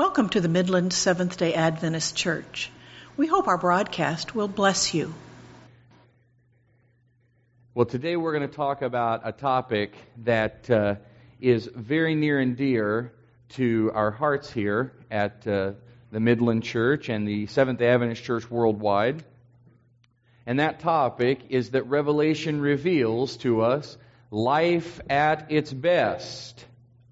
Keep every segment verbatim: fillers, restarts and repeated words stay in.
Welcome to the Midland Seventh-day Adventist Church. We hope our broadcast will bless you. Well, today we're going to talk about a topic that uh, is very near and dear to our hearts here at uh, the Midland Church and the Seventh-day Adventist Church worldwide. And that topic is that Revelation reveals to us life at its best.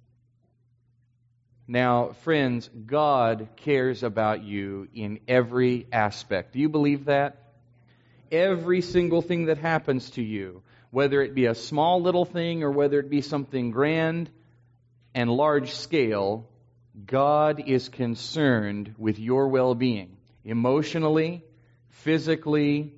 Now, friends, God cares about you in every aspect. Do you believe that? Every single thing that happens to you, whether it be a small little thing or whether it be something grand and large scale, God is concerned with your well-being, emotionally, physically,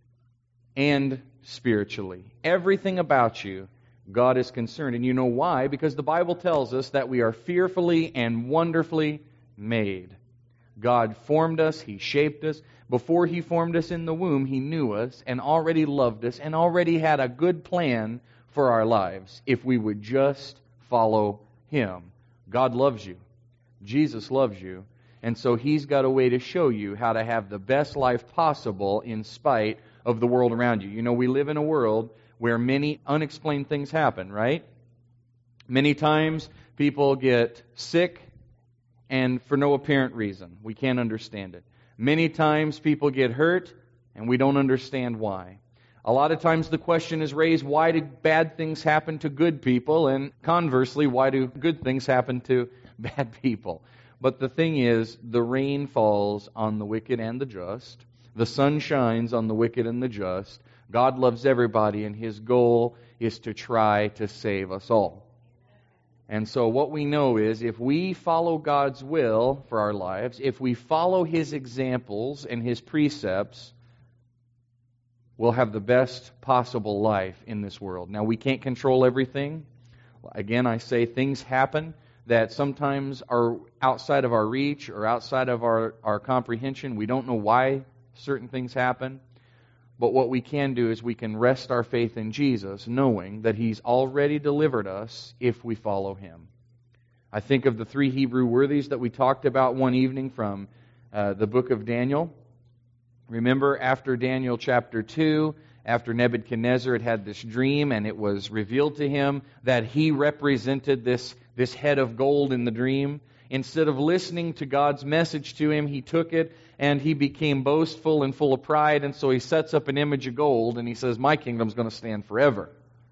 and spiritually. Everything about you, God is concerned. And you know why? Because the Bible tells us that we are fearfully and wonderfully made. God formed us, He shaped us. Before He formed us in the womb, He knew us and already loved us and already had a good plan for our lives if we would just follow Him. God loves you. Jesus loves you. And so He's got a way to show you how to have the best life possible in spite of the world around you. You know, we live in a world where many unexplained things happen, right? Many times people get sick and for no apparent reason. We can't understand it. Many times people get hurt and we don't understand why. A lot of times the question is raised, why do bad things happen to good people? And conversely, why do good things happen to bad people? But the thing is, the rain falls on the wicked and the just. The sun shines on the wicked and the just. God loves everybody, and His goal is to try to save us all. And so what we know is, if we follow God's will for our lives, if we follow His examples and His precepts, we'll have the best possible life in this world. Now, we can't control everything. Again, I say things happen that sometimes are outside of our reach or outside of our, our comprehension. We don't know why certain things happen. But what we can do is we can rest our faith in Jesus, knowing that He's already delivered us if we follow Him. I think of the three Hebrew worthies that we talked about one evening from uh, the book of Daniel. Remember, after Daniel chapter two, after Nebuchadnezzar had had this dream, and it was revealed to him that he represented this, this head of gold in the dream. Instead of listening to God's message to him, he took it and he became boastful and full of pride, and so he sets up an image of gold and he says, my kingdom's going to stand forever.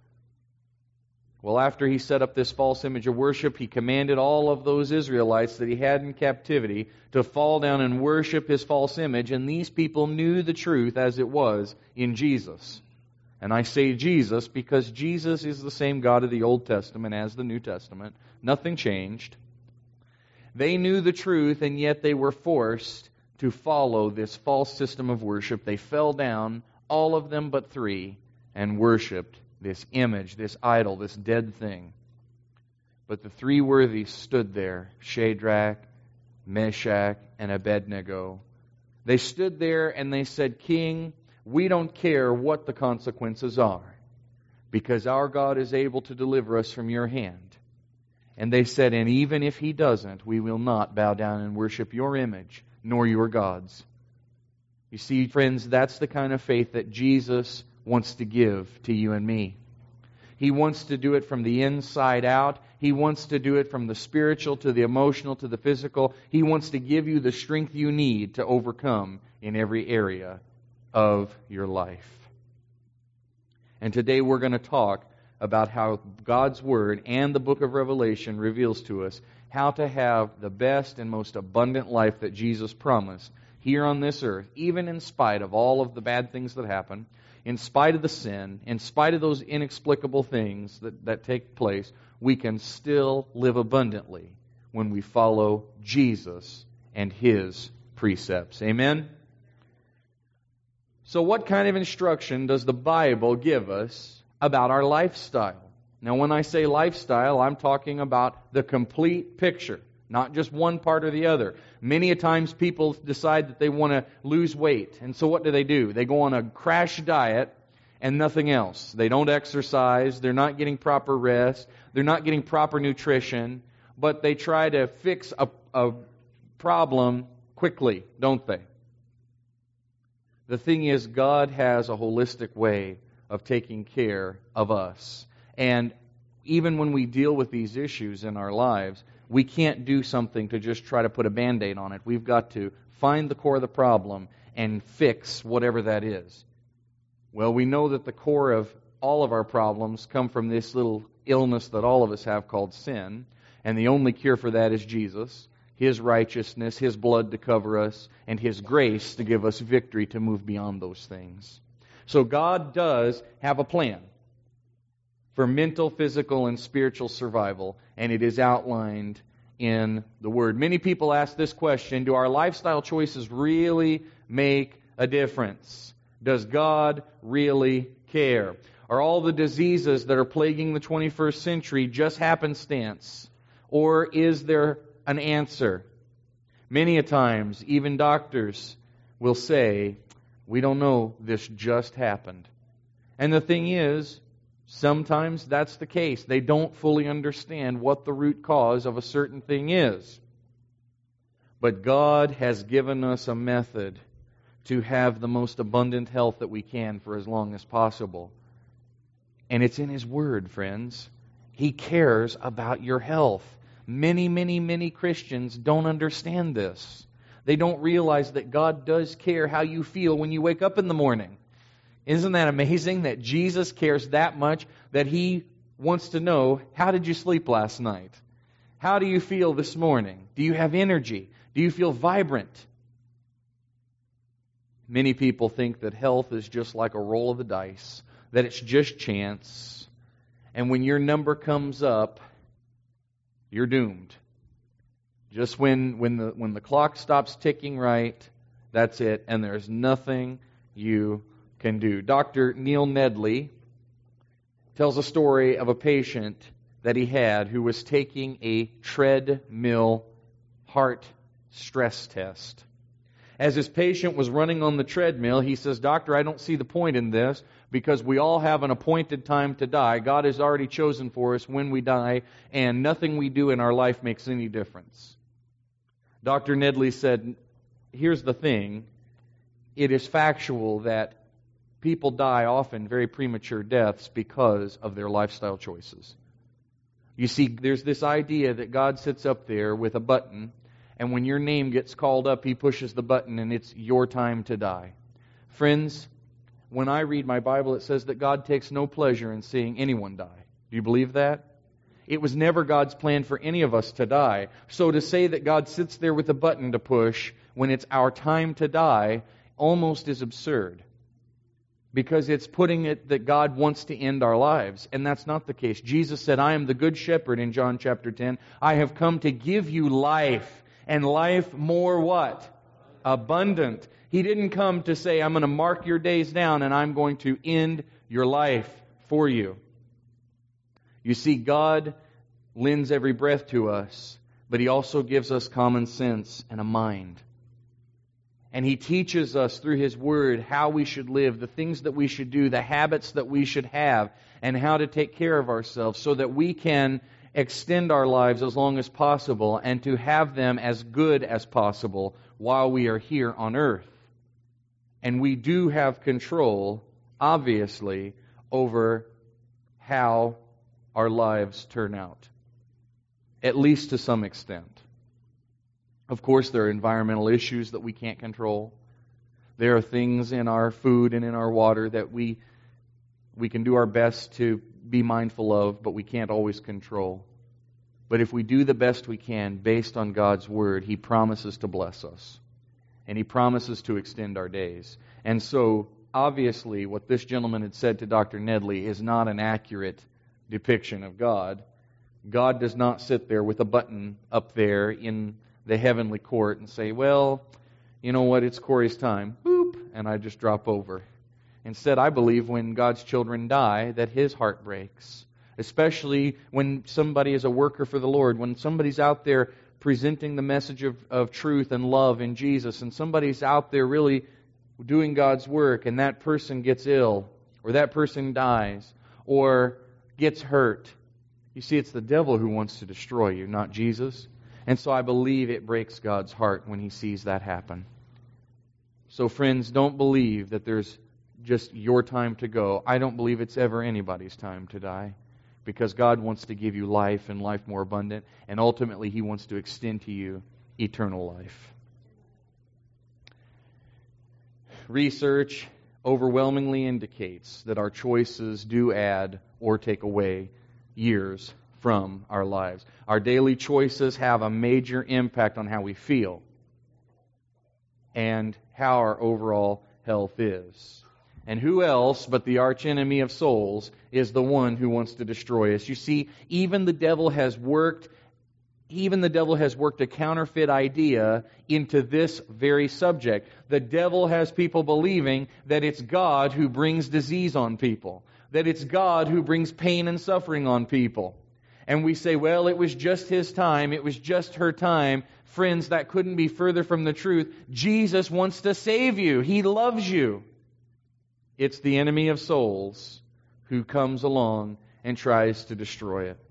Well, after he set up this false image of worship, he commanded all of those Israelites that he had in captivity to fall down and worship his false image, and these people knew the truth as it was in Jesus. And I say Jesus because Jesus is the same God of the Old Testament as the New Testament. Nothing changed. They knew the truth, and yet they were forced to follow this false system of worship. They fell down, all of them but three, and worshipped this image, this idol, this dead thing. But the three worthies stood there, Shadrach, Meshach, and Abednego. They stood there and they said, King, we don't care what the consequences are, because our God is able to deliver us from your hand. And they said, and even if He doesn't, we will not bow down and worship your image, nor your gods. You see, friends, that's the kind of faith that Jesus wants to give to you and me. He wants to do it from the inside out. He wants to do it from the spiritual to the emotional to the physical. He wants to give you the strength you need to overcome in every area of your life. And today we're going to talk about how God's Word and the book of Revelation reveals to us how to have the best and most abundant life that Jesus promised here on this earth, even in spite of all of the bad things that happen, in spite of the sin, in spite of those inexplicable things that, that take place. We can still live abundantly when we follow Jesus and His precepts. Amen? So what kind of instruction does the Bible give us about our lifestyle? Now, when I say lifestyle, I'm talking about the complete picture, not just one part or the other. Many a times people decide that they want to lose weight, and so what do they do? They go on a crash diet and nothing else. They don't exercise, they're not getting proper rest, they're not getting proper nutrition, but they try to fix a, a problem quickly, don't they? The thing is, God has a holistic way of taking care of us. And even when we deal with these issues in our lives, we can't do something to just try to put a Band-Aid on it. We've got to find the core of the problem and fix whatever that is. Well, we know that the core of all of our problems come from this little illness that all of us have called sin. And the only cure for that is Jesus, His righteousness, His blood to cover us, and His grace to give us victory to move beyond those things. So God does have a plan for mental, physical, and spiritual survival, and it is outlined in the Word. Many people ask this question: do our lifestyle choices really make a difference? Does God really care? Are all the diseases that are plaguing the twenty-first century just happenstance? Or is there an answer? Many a times, even doctors will say, we don't know, this just happened. And the thing is, sometimes that's the case. They don't fully understand what the root cause of a certain thing is. But God has given us a method to have the most abundant health that we can for as long as possible. And it's in His Word, friends. He cares about your health. Many, many, many Christians don't understand this. They don't realize that God does care how you feel when you wake up in the morning. Isn't that amazing that Jesus cares that much that He wants to know, how did you sleep last night? How do you feel this morning? Do you have energy? Do you feel vibrant? Many people think that health is just like a roll of the dice, that it's just chance. And when your number comes up, you're doomed. Just when, when the when the clock stops ticking right, that's it, and there's nothing you can do. Doctor Neil Nedley tells a story of a patient that he had who was taking a treadmill heart stress test. As his patient was running on the treadmill, he says, "Doctor, I don't see the point in this because we all have an appointed time to die. God has already chosen for us when we die, and nothing we do in our life makes any difference." Doctor Nedley said, here's the thing. It is factual that people die often very premature deaths because of their lifestyle choices. You see, there's this idea that God sits up there with a button, and when your name gets called up, He pushes the button and it's your time to die. Friends, when I read my Bible, it says that God takes no pleasure in seeing anyone die. Do you believe that? It was never God's plan for any of us to die. So to say that God sits there with a button to push when it's our time to die almost is absurd. Because it's putting it that God wants to end our lives. And that's not the case. Jesus said, "I am the good shepherd" in John chapter ten. I have come to give you life. And life more what? Abundant. He didn't come to say, I'm going to mark your days down and I'm going to end your life for you. You see, God lends every breath to us, but He also gives us common sense and a mind. And He teaches us through His Word how we should live, the things that we should do, the habits that we should have, and how to take care of ourselves so that we can extend our lives as long as possible and to have them as good as possible while we are here on earth. And we do have control, obviously, over how our lives turn out, at least to some extent. Of course, there are environmental issues that we can't control. There are things in our food and in our water that we we can do our best to be mindful of, but we can't always control. But if we do the best we can based on God's Word, He promises to bless us. And He promises to extend our days. And so, obviously, what this gentleman had said to Doctor Nedley is not an accurate depiction of God. God does not sit there with a button up there in the heavenly court and say, well, you know what, it's Corey's time. Boop, and I just drop over. Instead, I believe when God's children die, that His heart breaks. Especially when somebody is a worker for the Lord, when somebody's out there presenting the message of, of truth and love in Jesus, and somebody's out there really doing God's work, and that person gets ill, or that person dies, or gets hurt. You see, it's the devil who wants to destroy you, not Jesus. And so I believe it breaks God's heart when He sees that happen. So friends, don't believe that there's just your time to go. I don't believe it's ever anybody's time to die, because God wants to give you life and life more abundant, and ultimately He wants to extend to you eternal life. Research overwhelmingly indicates that our choices do add or take away years from our lives. Our daily choices have a major impact on how we feel and how our overall health is. And who else but the archenemy of souls is the one who wants to destroy us? You see, even the devil has worked Even the devil has worked a counterfeit idea into this very subject. The devil has people believing that it's God who brings disease on people, that it's God who brings pain and suffering on people. And we say, well, it was just his time, it was just her time. Friends, that couldn't be further from the truth. Jesus wants to save you. He loves you. It's the enemy of souls who comes along and tries to destroy it.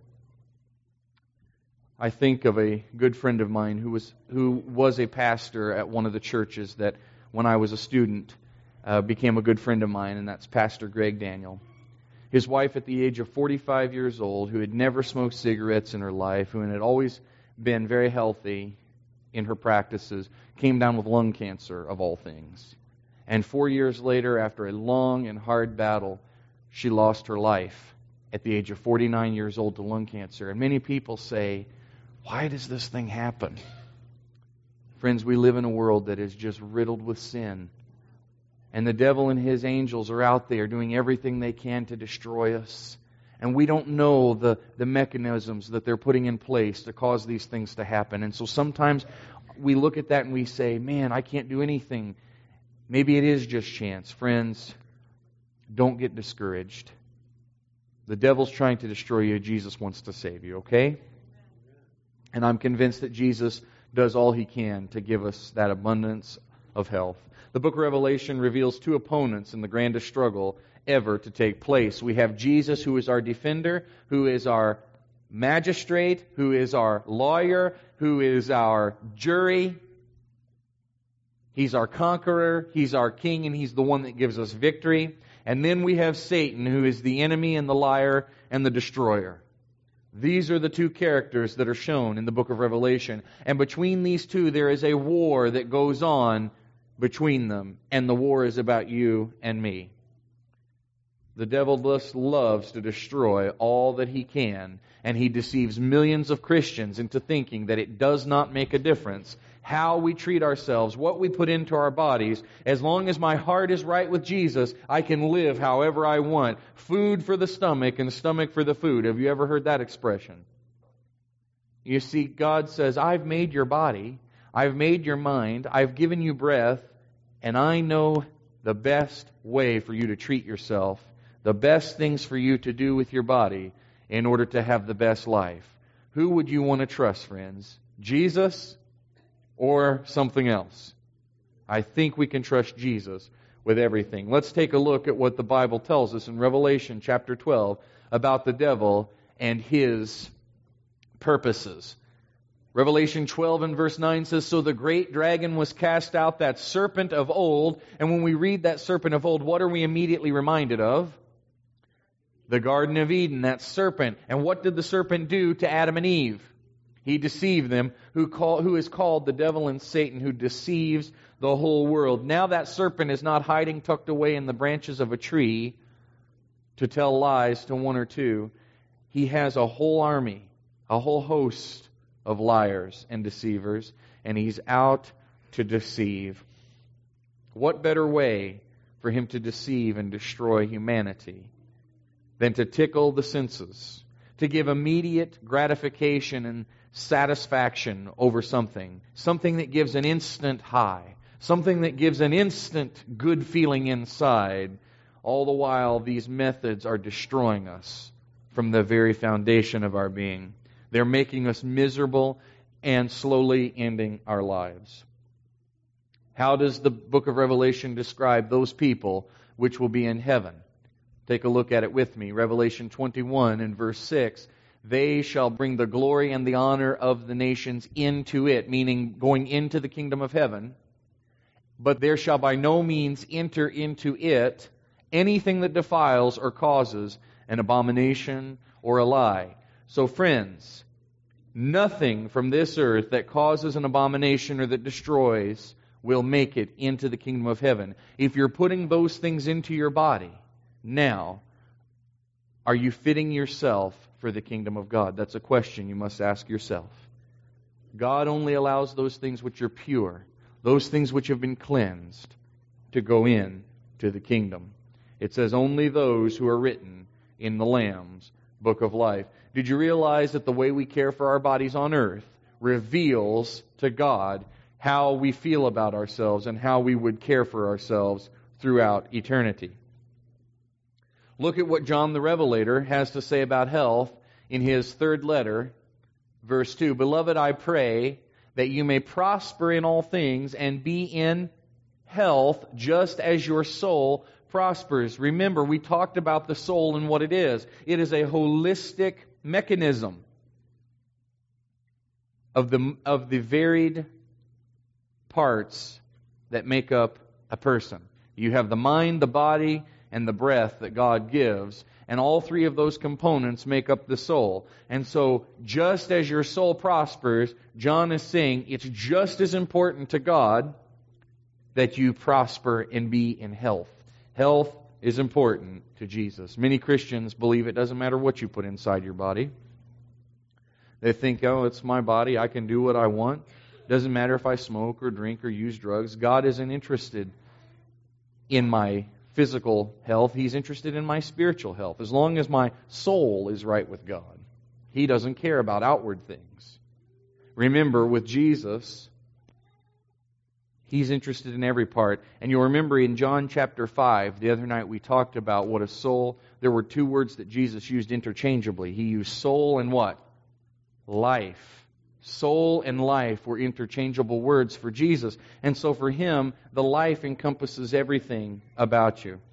I think of a good friend of mine who was who was a pastor at one of the churches that, when I was a student, uh, became a good friend of mine, and that's Pastor Greg Daniel. His wife, at the age of forty-five years old, who had never smoked cigarettes in her life, who had always been very healthy in her practices, came down with lung cancer, of all things. And four years later, after a long and hard battle, she lost her life at the age of forty-nine years old to lung cancer. And many people say, why does this thing happen? Friends, we live in a world that is just riddled with sin. And the devil and his angels are out there doing everything they can to destroy us. And we don't know the, the mechanisms that they're putting in place to cause these things to happen. And so sometimes we look at that and we say, man, I can't do anything. Maybe it is just chance. Friends, don't get discouraged. The devil's trying to destroy you. Jesus wants to save you, okay? And I'm convinced that Jesus does all He can to give us that abundance of health. The book of Revelation reveals two opponents in the grandest struggle ever to take place. We have Jesus, who is our defender, who is our magistrate, who is our lawyer, who is our jury. He's our conqueror, He's our king, and He's the one that gives us victory. And then we have Satan, who is the enemy and the liar and the destroyer. These are the two characters that are shown in the book of Revelation. And between these two, there is a war that goes on between them. And the war is about you and me. The devil just loves to destroy all that he can. And he deceives millions of Christians into thinking that it does not make a difference how we treat ourselves, what we put into our bodies. As long as my heart is right with Jesus, I can live however I want. Food for the stomach and stomach for the food. Have you ever heard that expression? You see, God says, I've made your body, I've made your mind, I've given you breath, and I know the best way for you to treat yourself, the best things for you to do with your body in order to have the best life. Who would you want to trust, friends? Jesus or something else? I think we can trust Jesus with everything. Let's take a look at what the Bible tells us in Revelation chapter twelve about the devil and his purposes. Revelation twelve and verse nine says, so the great dragon was cast out, that serpent of old. And when we read that serpent of old, what are we immediately reminded of? The Garden of Eden, that serpent. And what did the serpent do to Adam and Eve? He deceived them, who call, who is called the devil and Satan, who deceives the whole world. Now that serpent is not hiding tucked away in the branches of a tree to tell lies to one or two. He has a whole army, a whole host of liars and deceivers, and he's out to deceive. What better way for him to deceive and destroy humanity than to tickle the senses, to give immediate gratification and satisfaction over something, something that gives an instant high, something that gives an instant good feeling inside. All the while, these methods are destroying us from the very foundation of our being. They're making us miserable and slowly ending our lives. How does the book of Revelation describe those people which will be in heaven? Take a look at it with me. Revelation twenty-one and verse six. they shall bring the glory and the honor of the nations into it, meaning going into the kingdom of heaven. But there shall by no means enter into it anything that defiles or causes an abomination or a lie. So friends, nothing from this earth that causes an abomination or that destroys will make it into the kingdom of heaven. If you're putting those things into your body, now, are you fitting yourself for the kingdom of God? That's a question you must ask yourself. God only allows those things which are pure, those things which have been cleansed, to go in to the kingdom. It says only those who are written in the Lamb's book of life. Did you realize that the way we care for our bodies on earth reveals to God how we feel about ourselves and how we would care for ourselves throughout eternity? Look at what John the Revelator has to say about health in his third letter, verse two. Beloved, I pray that you may prosper in all things and be in health just as your soul prospers. Remember, we talked about the soul and what it is. It is a holistic mechanism of the, of the varied parts that make up a person. You have the mind, the body, and the breath that God gives, and all three of those components make up the soul. And so, just as your soul prospers, John is saying it's just as important to God that you prosper and be in health. Health is important to Jesus. Many Christians believe it doesn't matter what you put inside your body. They think, oh, it's my body, I can do what I want. Doesn't matter if I smoke or drink or use drugs. God isn't interested in my physical health. He's interested in my spiritual health. As long as my soul is right with God, He doesn't care about outward things. Remember, with Jesus, He's interested in every part. And you'll remember in John chapter five, the other night we talked about what a soul, there were two words that Jesus used interchangeably. He used soul and what? Life. Soul and life were interchangeable words for Jesus. And so for Him, the life encompasses everything about you.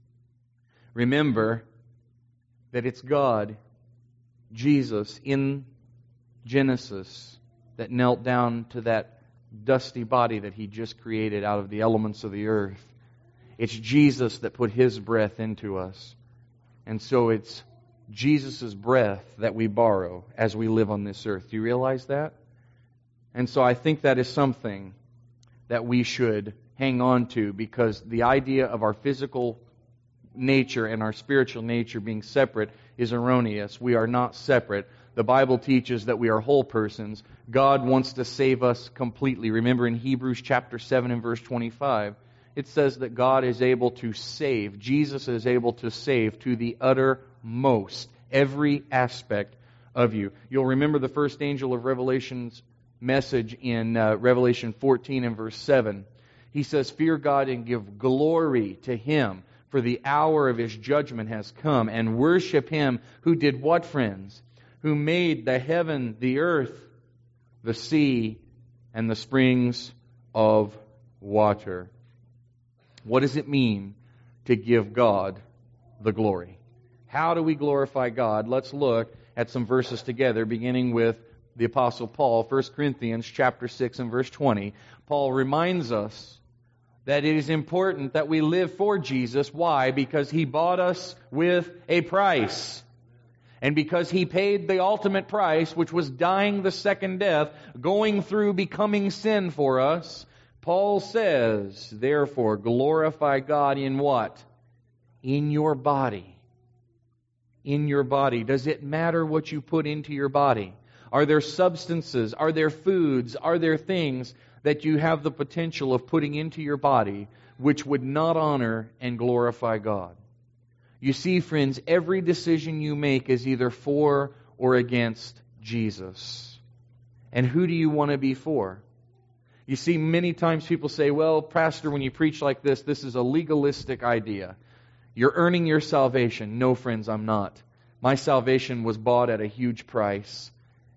Remember that it's God, Jesus, in Genesis, that knelt down to that dusty body that He just created out of the elements of the earth. It's Jesus that put His breath into us. And so it's Jesus' breath that we borrow as we live on this earth. Do you realize that? And so I think that is something that we should hang on to, because the idea of our physical nature and our spiritual nature being separate is erroneous. We are not separate. The Bible teaches that we are whole persons. God wants to save us completely. Remember in Hebrews chapter seven and verse twenty-five, it says that God is able to save. Jesus is able to save to the uttermost every aspect of you. You'll remember the first angel of Revelation's message in uh, Revelation fourteen and verse seven. He says, fear God and give glory to Him, for the hour of His judgment has come, and worship Him who did what, friends? Who made the heaven, the earth, the sea, and the springs of water. What does it mean to give God the glory? How do we glorify God? Let's look at some verses together, beginning with the Apostle Paul, First Corinthians chapter six and verse twenty. Paul reminds us that it is important that we live for Jesus. Why? Because He bought us with a price. And because He paid the ultimate price, which was dying the second death, going through becoming sin for us, Paul says, therefore, glorify God in what? In your body. In your body. Does it matter what you put into your body? Are there substances? Are there foods? Are there things that you have the potential of putting into your body which would not honor and glorify God? You see, friends, every decision you make is either for or against Jesus. And who do you want to be for? You see, many times people say, well, Pastor, when you preach like this, this is a legalistic idea. You're earning your salvation. No, friends, I'm not. My salvation was bought at a huge price.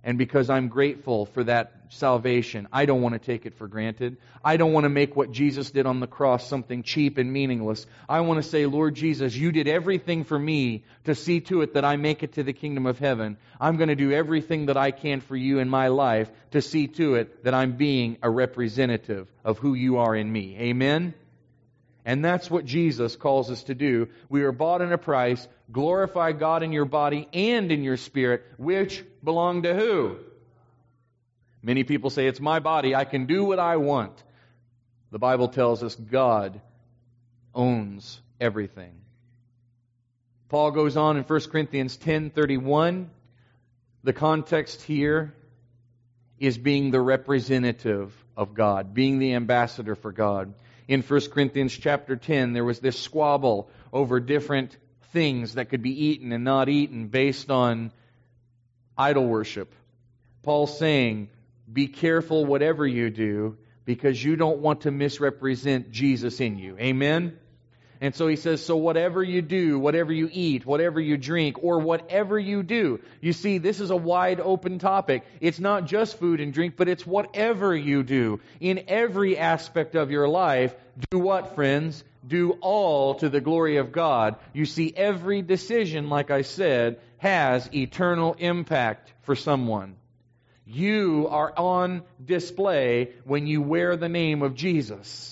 And because I'm grateful for that salvation, I don't want to take it for granted. I don't want to make what Jesus did on the cross something cheap and meaningless. I want to say, Lord Jesus, you did everything for me to see to it that I make it to the kingdom of heaven. I'm going to do everything that I can for you in my life to see to it that I'm being a representative of who you are in me. Amen? And that's what Jesus calls us to do. We are bought at a price. Glorify God in your body and in your spirit, which belong to who? Many people say, it's my body. I can do what I want. The Bible tells us God owns everything. Paul goes on in First Corinthians ten thirty-one. The context here is being the representative of God, being the ambassador for God. In First Corinthians chapter ten, there was this squabble over different things that could be eaten and not eaten based on idol worship. Paul's saying, be careful whatever you do, because you don't want to misrepresent Jesus in you. Amen? And so he says, so whatever you do, whatever you eat, whatever you drink, or whatever you do. You see, this is a wide open topic. It's not just food and drink, but it's whatever you do. In every aspect of your life, do what, friends? Do all to the glory of God. You see, every decision, like I said, has eternal impact for someone. You are on display when you wear the name of Jesus.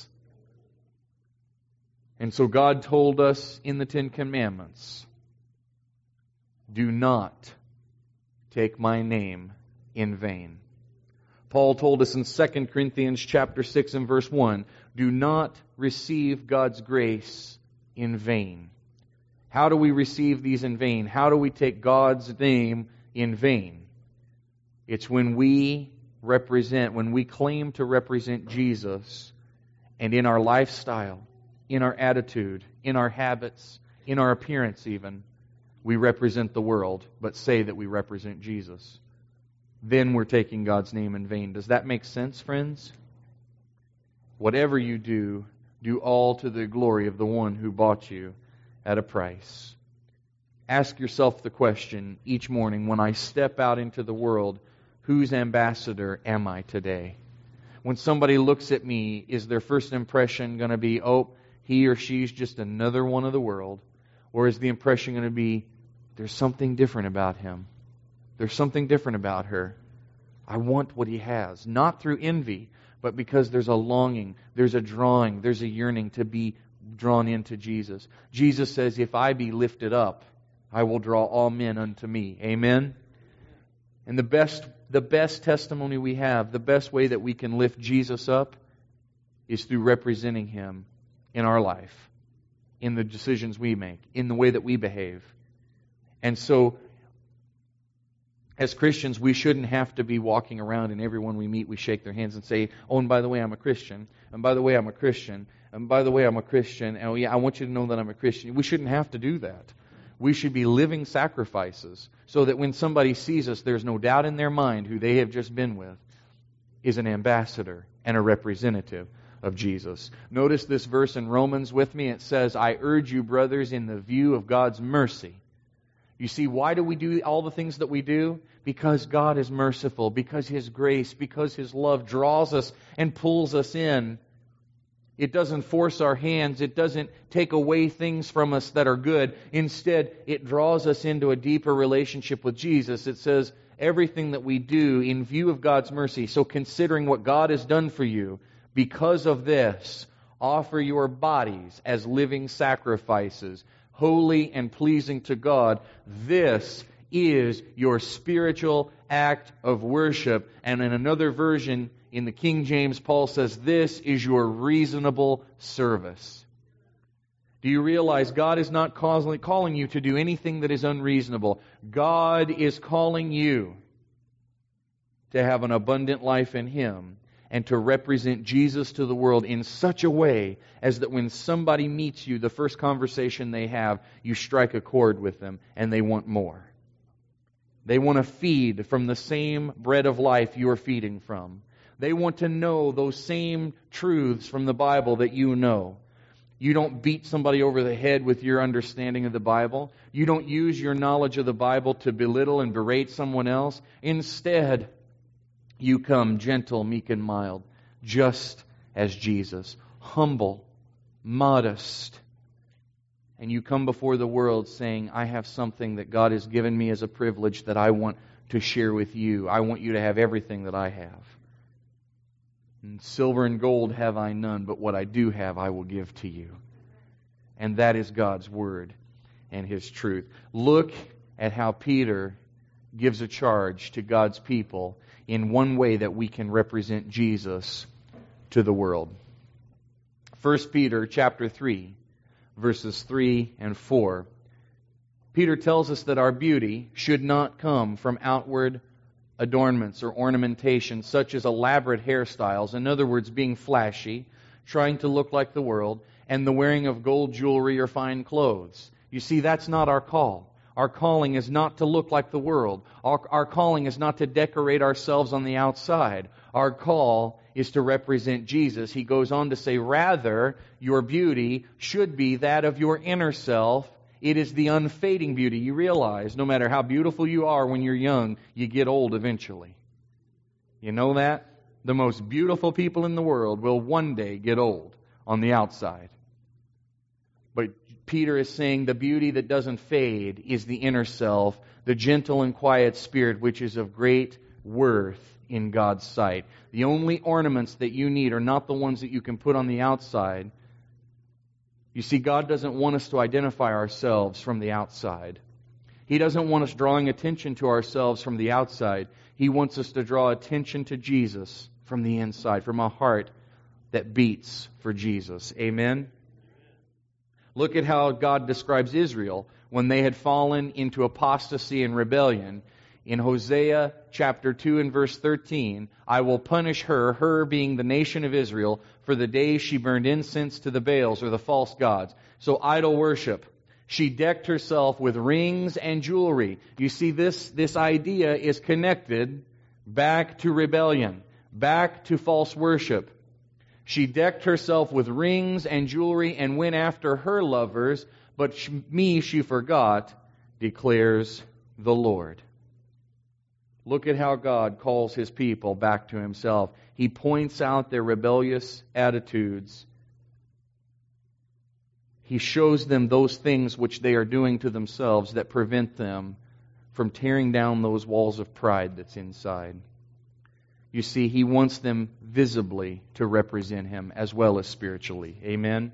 And so God told us in the Ten Commandments, do not take my name in vain. Paul told us in Second Corinthians chapter six and verse one, do not receive God's grace in vain. How do we receive these in vain? How do we take God's name in vain? It's when we represent, when we claim to represent Jesus, and in our lifestyle, in our attitude, in our habits, in our appearance even, we represent the world, but say that we represent Jesus. Then we're taking God's name in vain. Does that make sense, friends? Whatever you do, do all to the glory of the one who bought you at a price. Ask yourself the question each morning, when I step out into the world, whose ambassador am I today? When somebody looks at me, is their first impression going to be, oh, he or she's just another one of the world? Or is the impression going to be, there's something different about him? There's something different about her. I want what he has. Not through envy, but because there's a longing, there's a drawing, there's a yearning to be drawn into Jesus. Jesus says, if I be lifted up, I will draw all men unto me. Amen? And the best, the best testimony we have, the best way that we can lift Jesus up is through representing Him in our life, in the decisions we make, in the way that we behave. And so, as Christians, we shouldn't have to be walking around and everyone we meet, we shake their hands and say, oh, and by the way, I'm a Christian. And by the way, I'm a Christian. And by the way, I'm a Christian. And oh, yeah, I want you to know that I'm a Christian. We shouldn't have to do that. We should be living sacrifices so that when somebody sees us, there's no doubt in their mind who they have just been with is an ambassador and a representative of Jesus. Notice this verse in Romans with me. It says, I urge you, brothers, in the view of God's mercy. You see, why do we do all the things that we do? Because God is merciful, because His grace, because His love draws us and pulls us in. It doesn't force our hands. It doesn't take away things from us that are good. Instead, it draws us into a deeper relationship with Jesus. It says, everything that we do in view of God's mercy. So considering what God has done for you, because of this, offer your bodies as living sacrifices, holy and pleasing to God. This is your spiritual act of worship. And in another version, in the King James, Paul says, this is your reasonable service. Do you realize God is not constantly calling you to do anything that is unreasonable? God is calling you to have an abundant life in Him and to represent Jesus to the world in such a way as that when somebody meets you, the first conversation they have, you strike a chord with them and they want more. They want to feed from the same bread of life you're feeding from. They want to know those same truths from the Bible that you know. You don't beat somebody over the head with your understanding of the Bible. You don't use your knowledge of the Bible to belittle and berate someone else. Instead, you come gentle, meek, and mild, just as Jesus. Humble, modest. And you come before the world saying, I have something that God has given me as a privilege that I want to share with you. I want you to have everything that I have. And silver and gold have I none, but what I do have I will give to you. And that is God's Word and His truth. Look at how Peter gives a charge to God's people in one way that we can represent Jesus to the world. First Peter chapter three, verses three and four. Peter tells us that our beauty should not come from outward adornments or ornamentation, such as elaborate hairstyles, in other words, being flashy, trying to look like the world, and the wearing of gold jewelry or fine clothes. You see, that's not our call. Our calling is not to look like the world. Our, our calling is not to decorate ourselves on the outside. Our call is to represent Jesus. He goes on to say, rather, your beauty should be that of your inner self. It is the unfading beauty. You realize no matter how beautiful you are when you're young, you get old eventually. You know that? The most beautiful people in the world will one day get old on the outside. But Peter is saying the beauty that doesn't fade is the inner self, the gentle and quiet spirit, which is of great worth in God's sight. The only ornaments that you need are not the ones that you can put on the outside. You see, God doesn't want us to identify ourselves from the outside. He doesn't want us drawing attention to ourselves from the outside. He wants us to draw attention to Jesus from the inside, from a heart that beats for Jesus. Amen? Look at how God describes Israel when they had fallen into apostasy and rebellion. In Hosea chapter two and verse thirteen, I will punish her, her being the nation of Israel, for the days she burned incense to the Baals or the false gods. So idol worship. She decked herself with rings and jewelry. You see, this, this idea is connected back to rebellion, back to false worship. She decked herself with rings and jewelry and went after her lovers, but me she forgot, declares the Lord. Look at how God calls His people back to Himself. He points out their rebellious attitudes. He shows them those things which they are doing to themselves that prevent them from tearing down those walls of pride that's inside. You see, He wants them visibly to represent Him as well as spiritually. Amen?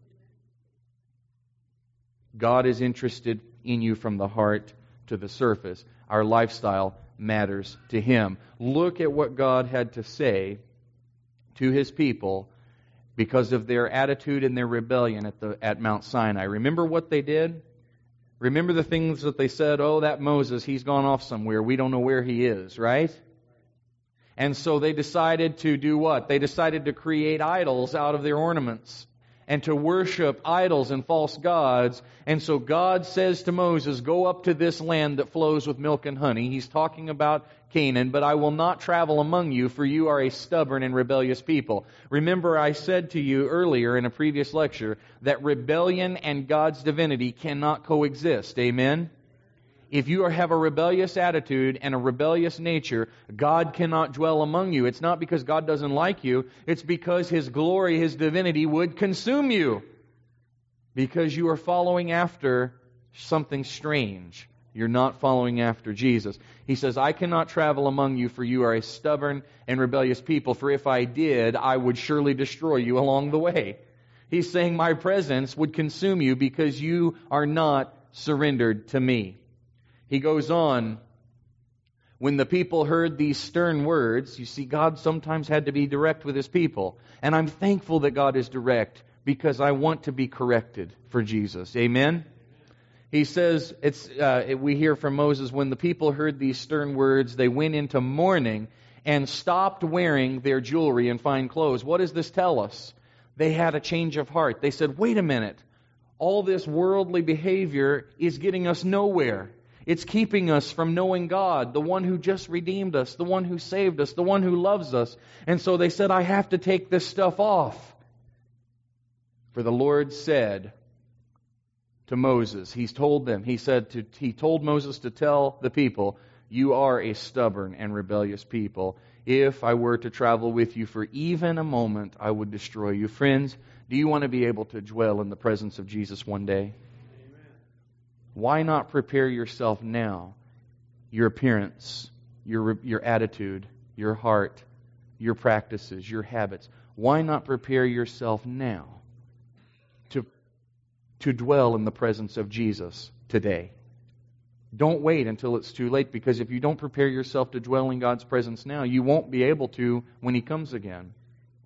God is interested in you from the heart to the surface. Our lifestyle matters to Him. Look at what God had to say to His people because of their attitude and their rebellion at the at Mount Sinai. Remember what they did? Remember the things that they said, oh, that Moses, he's gone off somewhere. We don't know where he is, right? And so they decided to do what? They decided to create idols out of their ornaments and to worship idols and false gods. And so God says to Moses, go up to this land that flows with milk and honey. He's talking about Canaan, but I will not travel among you, for you are a stubborn and rebellious people. Remember, I said to you earlier in a previous lecture that rebellion and God's divinity cannot coexist. Amen? If you have a rebellious attitude and a rebellious nature, God cannot dwell among you. It's not because God doesn't like you. It's because His glory, His divinity would consume you. Because you are following after something strange. You're not following after Jesus. He says, I cannot travel among you, for you are a stubborn and rebellious people. For if I did, I would surely destroy you along the way. He's saying my presence would consume you because you are not surrendered to me. He goes on, when the people heard these stern words, you see, God sometimes had to be direct with His people. And I'm thankful that God is direct because I want to be corrected for Jesus. Amen? He says, it's uh, we hear from Moses, when the people heard these stern words, they went into mourning and stopped wearing their jewelry and fine clothes. What does this tell us? They had a change of heart. They said, wait a minute, all this worldly behavior is getting us nowhere. It's keeping us from knowing God, the one who just redeemed us, the one who saved us, the one who loves us. And so they said, I have to take this stuff off. For the Lord said to Moses, He's told them, He said to, He told Moses to tell the people, you are a stubborn and rebellious people. If I were to travel with you for even a moment, I would destroy you. Friends, do you want to be able to dwell in the presence of Jesus one day? Amen. Why not prepare yourself now? Your appearance, your, your attitude, your heart, your practices, your habits. Why not prepare yourself now to, to dwell in the presence of Jesus today? Don't wait until it's too late, because if you don't prepare yourself to dwell in God's presence now, you won't be able to when He comes again.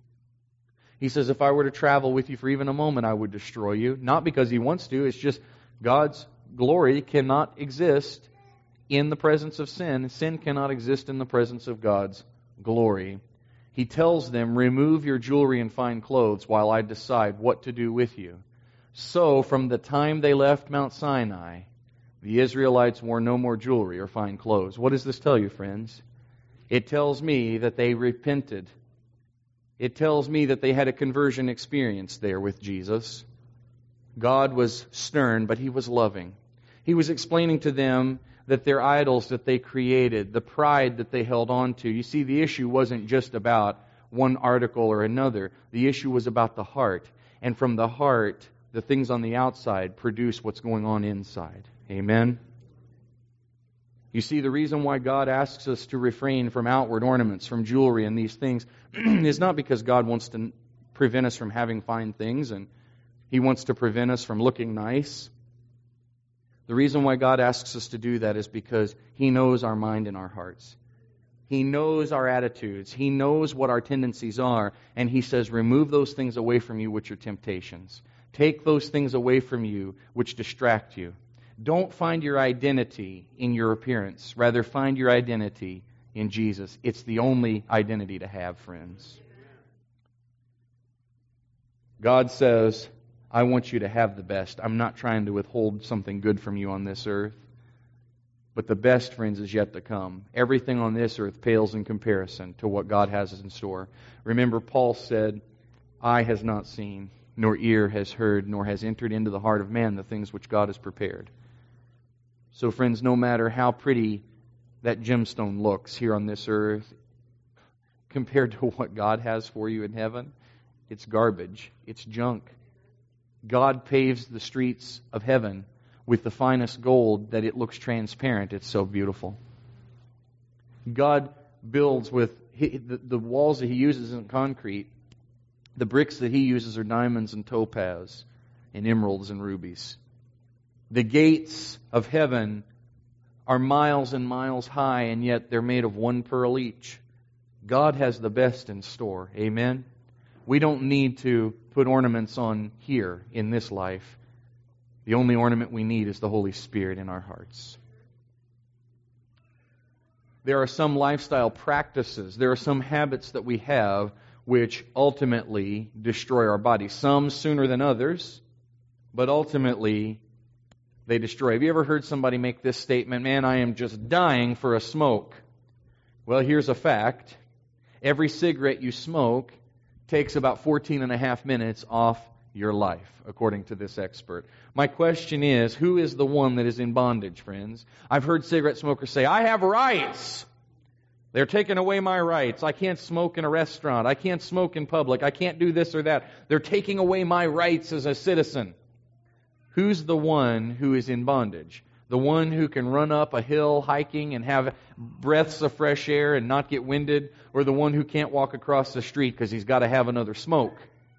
He says, if I were to travel with you for even a moment, I would destroy you. Not because He wants to, it's just God's glory cannot exist in the presence of sin. Sin cannot exist in the presence of God's glory. He tells them, remove your jewelry and fine clothes while I decide what to do with you. So, from the time they left Mount Sinai, the Israelites wore no more jewelry or fine clothes. What does this tell you, friends? It tells me that they repented. It tells me that they had a conversion experience there with Jesus. God was stern, but He was loving. He was explaining to them that their idols that they created, the pride that they held on to. You see, the issue wasn't just about one article or another. The issue was about the heart. And from the heart, the things on the outside produce what's going on inside. Amen? You see, the reason why God asks us to refrain from outward ornaments, from jewelry and these things, is not because God wants to prevent us from having fine things and He wants to prevent us from looking nice. The reason why God asks us to do that is because He knows our mind and our hearts. He knows our attitudes. He knows what our tendencies are. And He says, remove those things away from you which are temptations. Take those things away from you which distract you. Don't find your identity in your appearance. Rather, find your identity in Jesus. It's the only identity to have, friends. God says, I want you to have the best. I'm not trying to withhold something good from you on this earth. But the best, friends, is yet to come. Everything on this earth pales in comparison to what God has in store. Remember, Paul said, eye has not seen, nor ear has heard, nor has entered into the heart of man the things which God has prepared. So, friends, no matter how pretty that gemstone looks here on this earth, compared to what God has for you in heaven, it's garbage. It's junk. God paves the streets of heaven with the finest gold that it looks transparent. It's so beautiful. God builds with the, the walls that He uses in concrete. The bricks that He uses are diamonds and topaz and emeralds and rubies. The gates of heaven are miles and miles high, and yet they're made of one pearl each. God has the best in store. Amen? We don't need to put ornaments on here in this life. The only ornament we need is the Holy Spirit in our hearts. There are some lifestyle practices, there are some habits that we have which ultimately destroy our body. Some sooner than others, but ultimately they destroy. Have you ever heard somebody make this statement, man, I am just dying for a smoke? Well, here's a fact. Every cigarette you smoke takes about fourteen and a half minutes off your life, according to this expert. My question is, who is the one that is in bondage, friends? I've heard cigarette smokers say, I have rights. They're taking away my rights. I can't smoke in a restaurant. I can't smoke in public. I can't do this or that. They're taking away my rights as a citizen. Who's the one who is in bondage? The one who can run up a hill hiking and have breaths of fresh air and not get winded, or the one who can't walk across the street because he's got to have another smoke?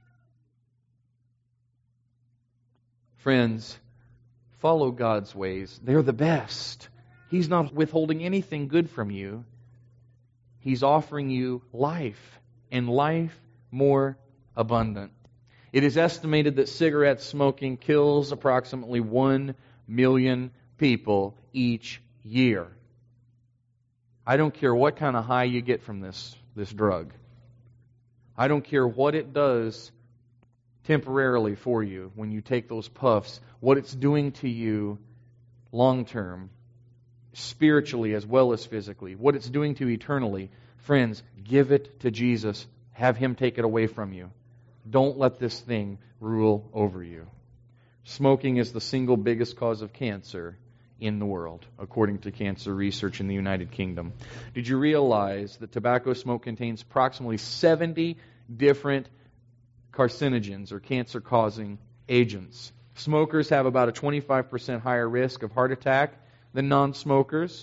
Friends, follow God's ways. They're the best. He's not withholding anything good from you. He's offering you life, and life more abundant. It is estimated that cigarette smoking kills approximately one million people each year. I don't care what kind of high you get from this, this drug. I don't care what it does temporarily for you when you take those puffs, what it's doing to you long term, spiritually as well as physically, what it's doing to you eternally. Friends, give it to Jesus. Have Him take it away from you. Don't let this thing rule over you. Smoking is the single biggest cause of cancer in the world, according to cancer research in the United Kingdom. Did you realize that tobacco smoke contains approximately seventy different carcinogens or cancer-causing agents? Smokers have about a twenty-five percent higher risk of heart attack than non-smokers.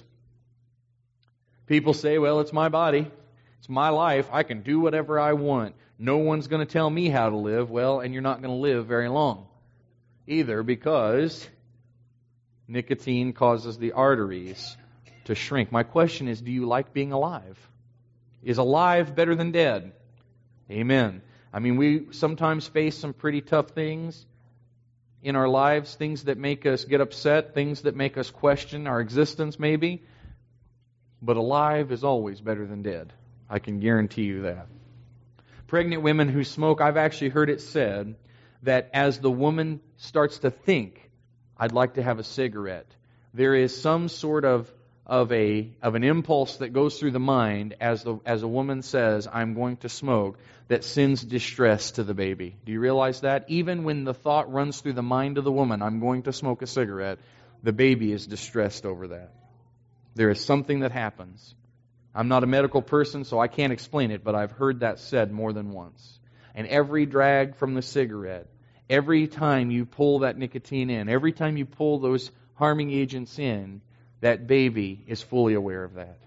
People say, well, it's my body. It's my life. I can do whatever I want. No one's going to tell me how to live. Well, and you're not going to live very long either, because nicotine causes the arteries to shrink. My question is, do you like being alive? Is alive better than dead? Amen. I mean, we sometimes face some pretty tough things in our lives, things that make us get upset, things that make us question our existence maybe. But alive is always better than dead. I can guarantee you that. Pregnant women who smoke, I've actually heard it said that as the woman starts to think, I'd like to have a cigarette, there is some sort of of a of an impulse that goes through the mind as the as a woman says, I'm going to smoke, that sends distress to the baby. Do you realize that? Even when the thought runs through the mind of the woman, I'm going to smoke a cigarette, the baby is distressed over that. There is something that happens. I'm not a medical person, so I can't explain it, but I've heard that said more than once. And every drag from the cigarette, every time you pull that nicotine in, every time you pull those harming agents in, that baby is fully aware of that.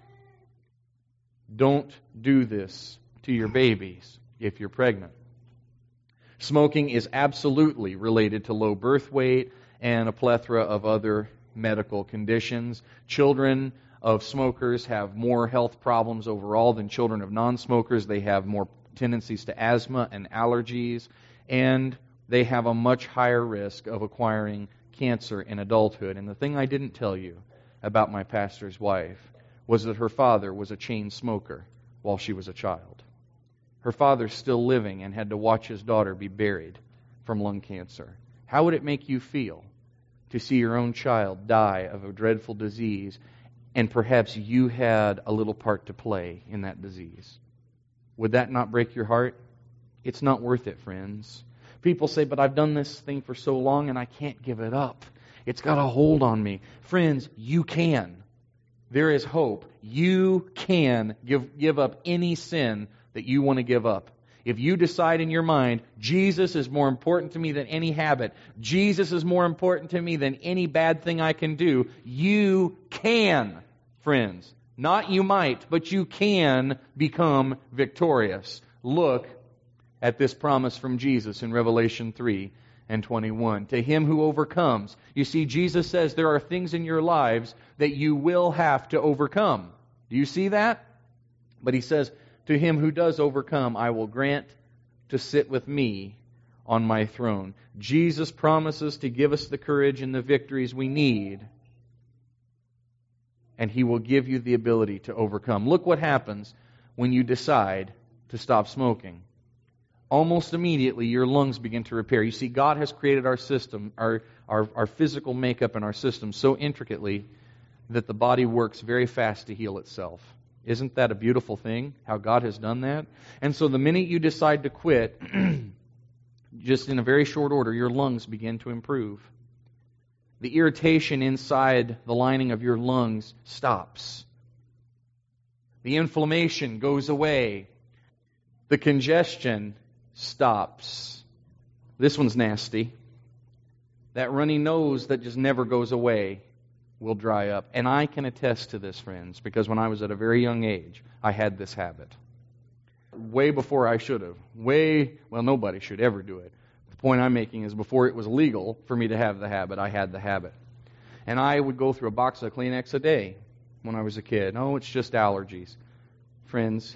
Don't do this to your babies if you're pregnant. Smoking is absolutely related to low birth weight and a plethora of other medical conditions. Children of smokers have more health problems overall than children of non-smokers. They have more tendencies to asthma and allergies, and they have a much higher risk of acquiring cancer in adulthood. And the thing I didn't tell you about my pastor's wife was that her father was a chain smoker while she was a child. Her father's still living and had to watch his daughter be buried from lung cancer. How would it make you feel to see your own child die of a dreadful disease, and perhaps you had a little part to play in that disease? Would that not break your heart? It's not worth it, friends. People say, but I've done this thing for so long and I can't give it up. It's got a hold on me. Friends, you can. There is hope. You can give, give up any sin that you want to give up. If you decide in your mind, Jesus is more important to me than any habit, Jesus is more important to me than any bad thing I can do, you can, friends. Not you might, but you can become victorious. Look at this promise from Jesus in Revelation three and twenty-one. To him who overcomes. You see, Jesus says there are things in your lives that you will have to overcome. Do you see that? But he says, to him who does overcome, I will grant to sit with me on my throne. Jesus promises to give us the courage and the victories we need. And he will give you the ability to overcome. Look what happens when you decide to stop smoking. Almost immediately, your lungs begin to repair. You see, God has created our system, our, our, our physical makeup and our system so intricately that the body works very fast to heal itself. Isn't that a beautiful thing, how God has done that? And so the minute you decide to quit, just in a very short order, your lungs begin to improve. The irritation inside the lining of your lungs stops. The inflammation goes away. The congestion stops. This one's nasty. That runny nose that just never goes away will dry up. And I can attest to this, friends, because when I was at a very young age, I had this habit. Way before I should have. Way, well, nobody should ever do it. The point I'm making is before it was legal for me to have the habit, I had the habit. And I would go through a box of Kleenex a day when I was a kid. Oh, it's just allergies. Friends,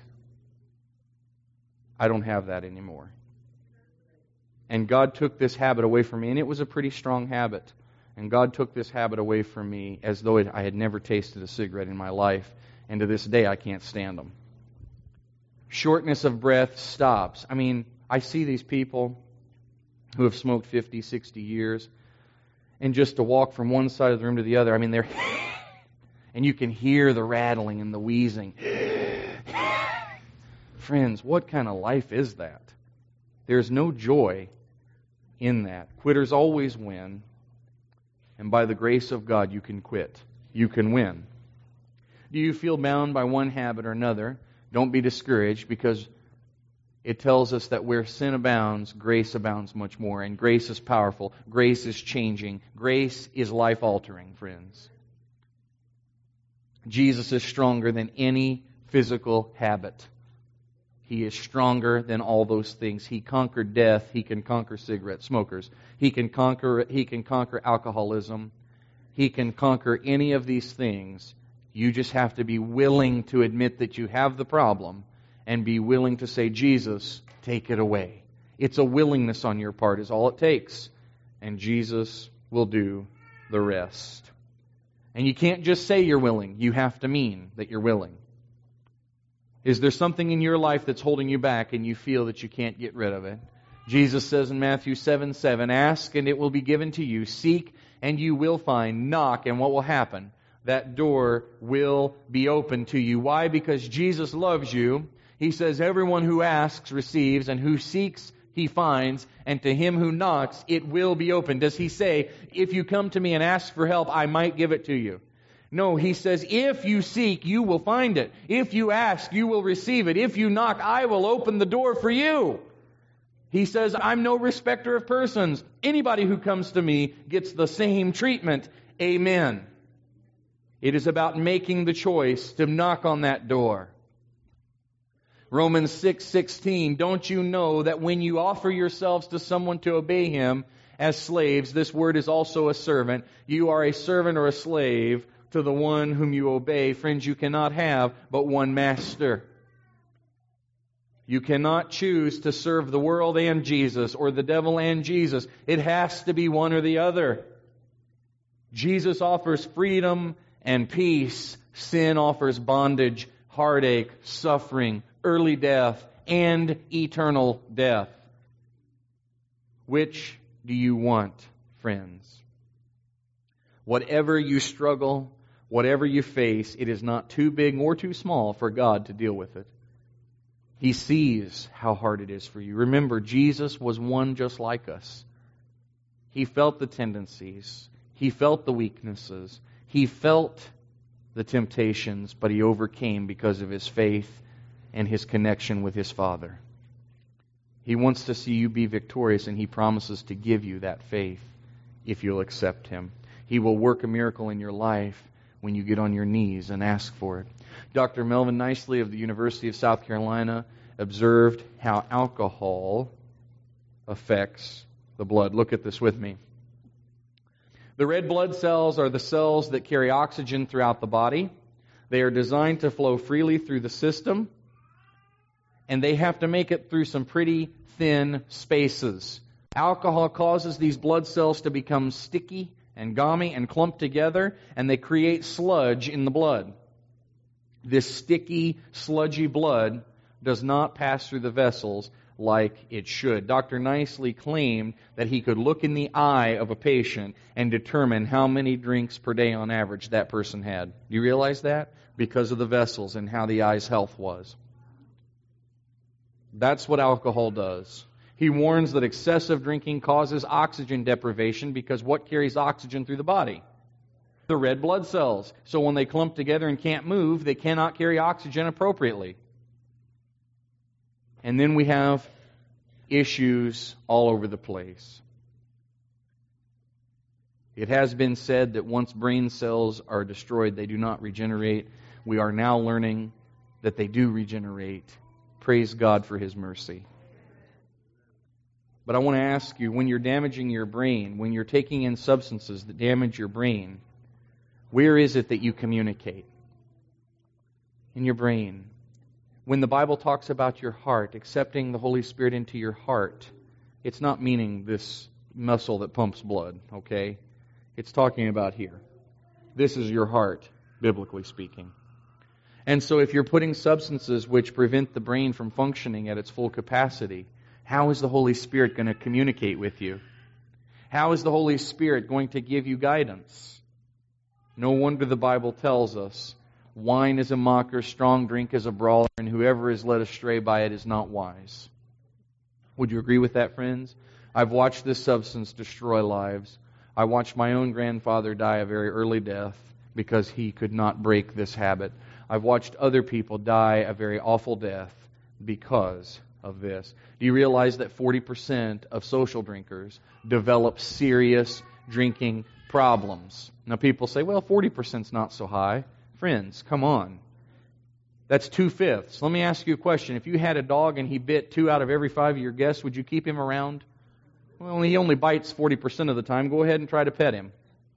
I don't have that anymore. And God took this habit away from me, and it was a pretty strong habit. And God took this habit away from me as though it, I had never tasted a cigarette in my life. And to this day, I can't stand them. Shortness of breath stops. I mean, I see these people who have smoked fifty, sixty years, and just to walk from one side of the room to the other, I mean, they're... and you can hear the rattling and the wheezing. Friends, what kind of life is that? There's no joy in that. Quitters always win. And by the grace of God, you can quit. You can win. Do you feel bound by one habit or another? Don't be discouraged, because it tells us that where sin abounds, grace abounds much more. And grace is powerful. Grace is changing. Grace is life-altering, friends. Jesus is stronger than any physical habit. He is stronger than all those things. He conquered death. He can conquer cigarette smokers. He can conquer, he can conquer alcoholism. He can conquer any of these things. You just have to be willing to admit that you have the problem and be willing to say, Jesus, take it away. It's a willingness on your part is all it takes. And Jesus will do the rest. And you can't just say you're willing. You have to mean that you're willing. Is there something in your life that's holding you back and you feel that you can't get rid of it? Jesus says in Matthew seven seven, ask and it will be given to you. Seek and you will find. Knock and what will happen? That door will be open to you. Why? Because Jesus loves you. He says everyone who asks receives, and who seeks he finds, and to him who knocks it will be open. Does he say, if you come to me and ask for help, I might give it to you? No, he says, if you seek, you will find it. If you ask, you will receive it. If you knock, I will open the door for you. He says, I'm no respecter of persons. Anybody who comes to me gets the same treatment. Amen. It is about making the choice to knock on that door. Romans six sixteen, don't you know that when you offer yourselves to someone to obey him as slaves, this word is also a servant, you are a servant or a slave to the one whom you obey. Friends, you cannot have but one master. You cannot choose to serve the world and Jesus, or the devil and Jesus. It has to be one or the other. Jesus offers freedom and peace. Sin offers bondage, heartache, suffering, early death, and eternal death. Which do you want, friends? Whatever you struggle, whatever you face, it is not too big or too small for God to deal with it. He sees how hard it is for you. Remember, Jesus was one just like us. He felt the tendencies. He felt the weaknesses. He felt the temptations, but he overcame because of his faith and his connection with his Father. He wants to see you be victorious, and he promises to give you that faith if you'll accept him. He will work a miracle in your life when you get on your knees and ask for it. Doctor Melvin Nicely of the University of South Carolina observed how alcohol affects the blood. Look at this with me. The red blood cells are the cells that carry oxygen throughout the body. They are designed to flow freely through the system, and they have to make it through some pretty thin spaces. Alcohol causes these blood cells to become sticky and gummy and clump together, and they create sludge in the blood. This sticky, sludgy blood does not pass through the vessels like it should. Doctor Nicely claimed that he could look in the eye of a patient and determine how many drinks per day on average that person had. Do you realize that? Because of the vessels and how the eye's health was. That's what alcohol does. He warns that excessive drinking causes oxygen deprivation, because what carries oxygen through the body? The red blood cells. So when they clump together and can't move, they cannot carry oxygen appropriately. And then we have issues all over the place. It has been said that once brain cells are destroyed, they do not regenerate. We are now learning that they do regenerate. Praise God for His mercy. But I want to ask you, when you're damaging your brain, when you're taking in substances that damage your brain, where is it that you communicate? In your brain. When the Bible talks about your heart, accepting the Holy Spirit into your heart, it's not meaning this muscle that pumps blood, okay? It's talking about here. This is your heart, biblically speaking. And so if you're putting substances which prevent the brain from functioning at its full capacity, how is the Holy Spirit going to communicate with you? How is the Holy Spirit going to give you guidance? No wonder the Bible tells us, wine is a mocker, strong drink is a brawler, and whoever is led astray by it is not wise. Would you agree with that, friends? I've watched this substance destroy lives. I watched my own grandfather die a very early death because he could not break this habit. I've watched other people die a very awful death because of this. Do you realize that forty percent of social drinkers develop serious drinking problems? Now people say, well, forty percent is not so high. Friends, come on. That's two-fifths. Let me ask you a question. If you had a dog and he bit two out of every five of your guests, would you keep him around? Well, he only bites forty percent of the time. Go ahead and try to pet him.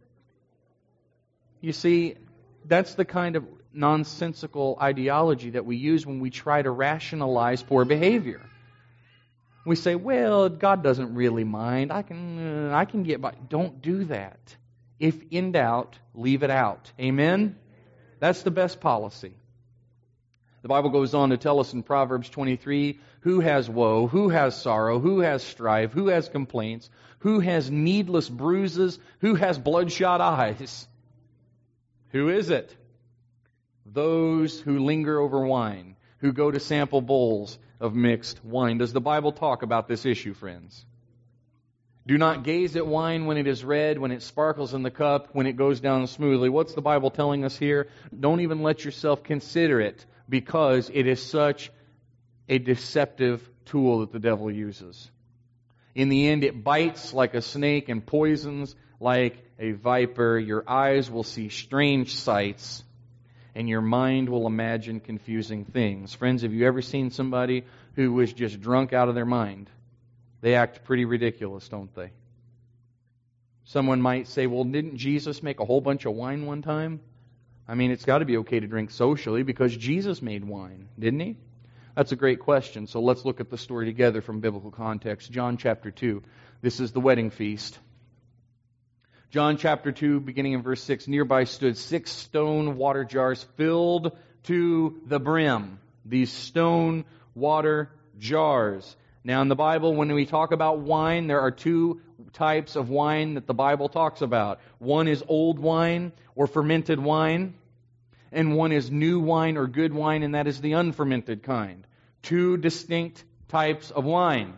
You see, that's the kind of nonsensical ideology that we use when we try to rationalize poor behavior. We say, well, God doesn't really mind. I can, uh, I can get by. Don't do that. If in doubt, leave it out. Amen? That's the best policy. The Bible goes on to tell us in Proverbs twenty-three, who has woe, who has sorrow, who has strife, who has complaints, who has needless bruises, who has bloodshot eyes. Who is it? Those who linger over wine, who go to sample bowls of mixed wine. Does the Bible talk about this issue, friends? Do not gaze at wine when it is red, when it sparkles in the cup, when it goes down smoothly. What's the Bible telling us here? Don't even let yourself consider it, because it is such a deceptive tool that the devil uses. In the end, it bites like a snake and poisons like a viper. Your eyes will see strange sights, and your mind will imagine confusing things. Friends, have you ever seen somebody who was just drunk out of their mind? They act pretty ridiculous, don't they? Someone might say, well, didn't Jesus make a whole bunch of wine one time? I mean, it's got to be okay to drink socially because Jesus made wine, didn't he? That's a great question. So let's look at the story together from biblical context. John chapter two. This is the wedding feast. John chapter two, beginning in verse six. Nearby stood six stone water jars filled to the brim. These stone water jars. Now in the Bible, when we talk about wine, there are two types of wine that the Bible talks about. One is old wine or fermented wine, and one is new wine or good wine, and that is the unfermented kind. Two distinct types of wine.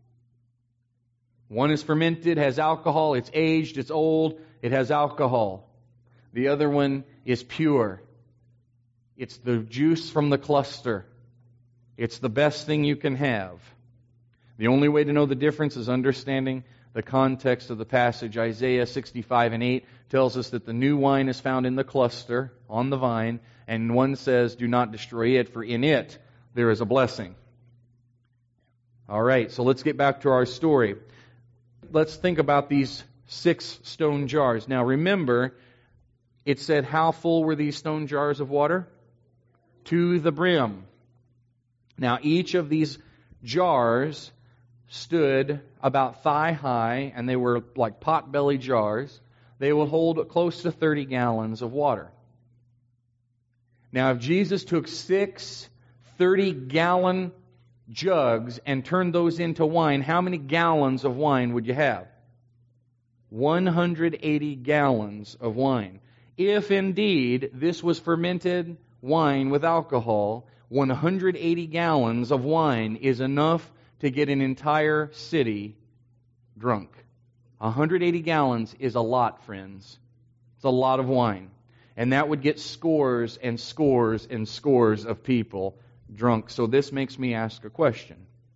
One is fermented, has alcohol, it's aged, it's old, it has alcohol. The other one is pure. It's the juice from the cluster. It's the best thing you can have. The only way to know the difference is understanding the context of the passage. Isaiah sixty-five and eight tells us that the new wine is found in the cluster, on the vine, and one says, do not destroy it, for in it there is a blessing. All right, so let's get back to our story. Let's think about these six stone jars. Now remember, it said how full were these stone jars of water? To the brim. Now each of these jars stood about thigh high, and they were like pot-belly jars. They will hold close to thirty gallons of water. Now if Jesus took six thirty-gallon jugs and turned those into wine, how many gallons of wine would you have? one hundred eighty gallons of wine. If indeed this was fermented wine with alcohol, one hundred eighty gallons of wine is enough to get an entire city drunk. one hundred eighty gallons is a lot, friends. It's a lot of wine. And that would get scores and scores and scores of people drunk. So this makes me ask a question.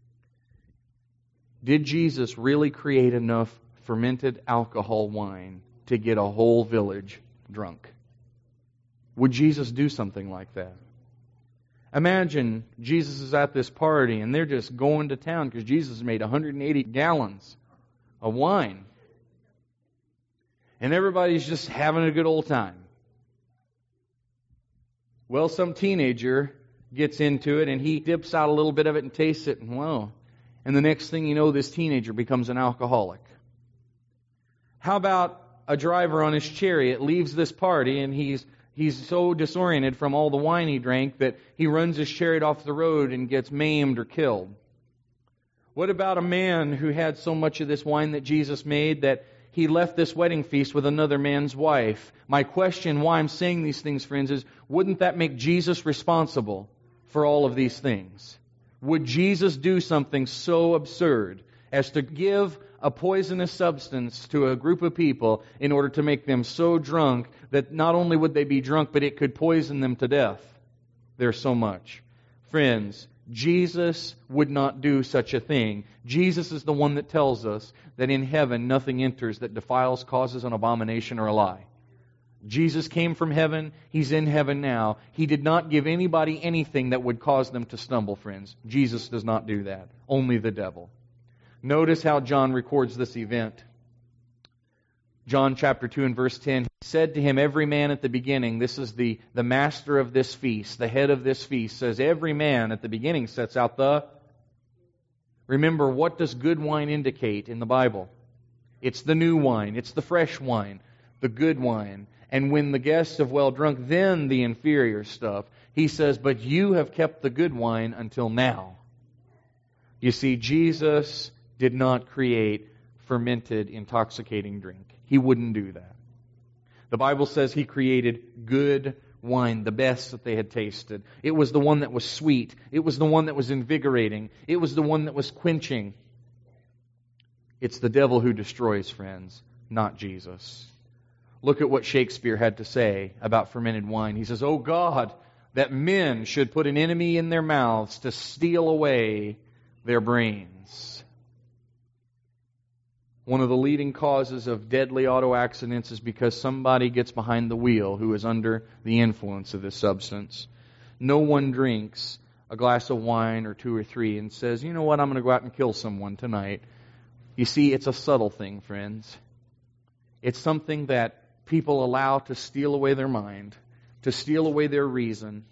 Did Jesus really create enough fermented alcohol wine to get a whole village drunk? Would Jesus do something like that? Imagine Jesus is at this party and they're just going to town because Jesus made one hundred eighty gallons of wine. And everybody's just having a good old time. Well, some teenager gets into it and he dips out a little bit of it and tastes it, and whoa. And the next thing you know, this teenager becomes an alcoholic. How about a driver on his chariot leaves this party and he's He's so disoriented from all the wine he drank that he runs his chariot off the road and gets maimed or killed? What about a man who had so much of this wine that Jesus made that he left this wedding feast with another man's wife? My question, why I'm saying these things, friends, is wouldn't that make Jesus responsible for all of these things? Would Jesus do something so absurd as to give a poisonous substance to a group of people in order to make them so drunk that not only would they be drunk, but it could poison them to death? There's so much. Friends, Jesus would not do such a thing. Jesus is the one that tells us that in heaven nothing enters that defiles, causes an abomination, or a lie. Jesus came from heaven. He's in heaven now. He did not give anybody anything that would cause them to stumble, friends. Jesus does not do that. Only the devil. Notice how John records this event. John chapter two and verse ten, he said to him, every man at the beginning, this is the, the master of this feast, the head of this feast, says every man at the beginning sets out the... Remember, what does good wine indicate in the Bible? It's the new wine. It's the fresh wine, the good wine. And when the guests have well drunk, then the inferior stuff. He says, but you have kept the good wine until now. You see, Jesus did not create fermented, intoxicating drink. He wouldn't do that. The Bible says He created good wine, the best that they had tasted. It was the one that was sweet. It was the one that was invigorating. It was the one that was quenching. It's the devil who destroys, friends, not Jesus. Look at what Shakespeare had to say about fermented wine. He says, "Oh God, that men should put an enemy in their mouths to steal away their brains." One of the leading causes of deadly auto accidents is because somebody gets behind the wheel who is under the influence of this substance. No one drinks a glass of wine or two or three and says, you know what, I'm going to go out and kill someone tonight. You see, it's a subtle thing, friends. It's something that people allow to steal away their mind, to steal away their reason,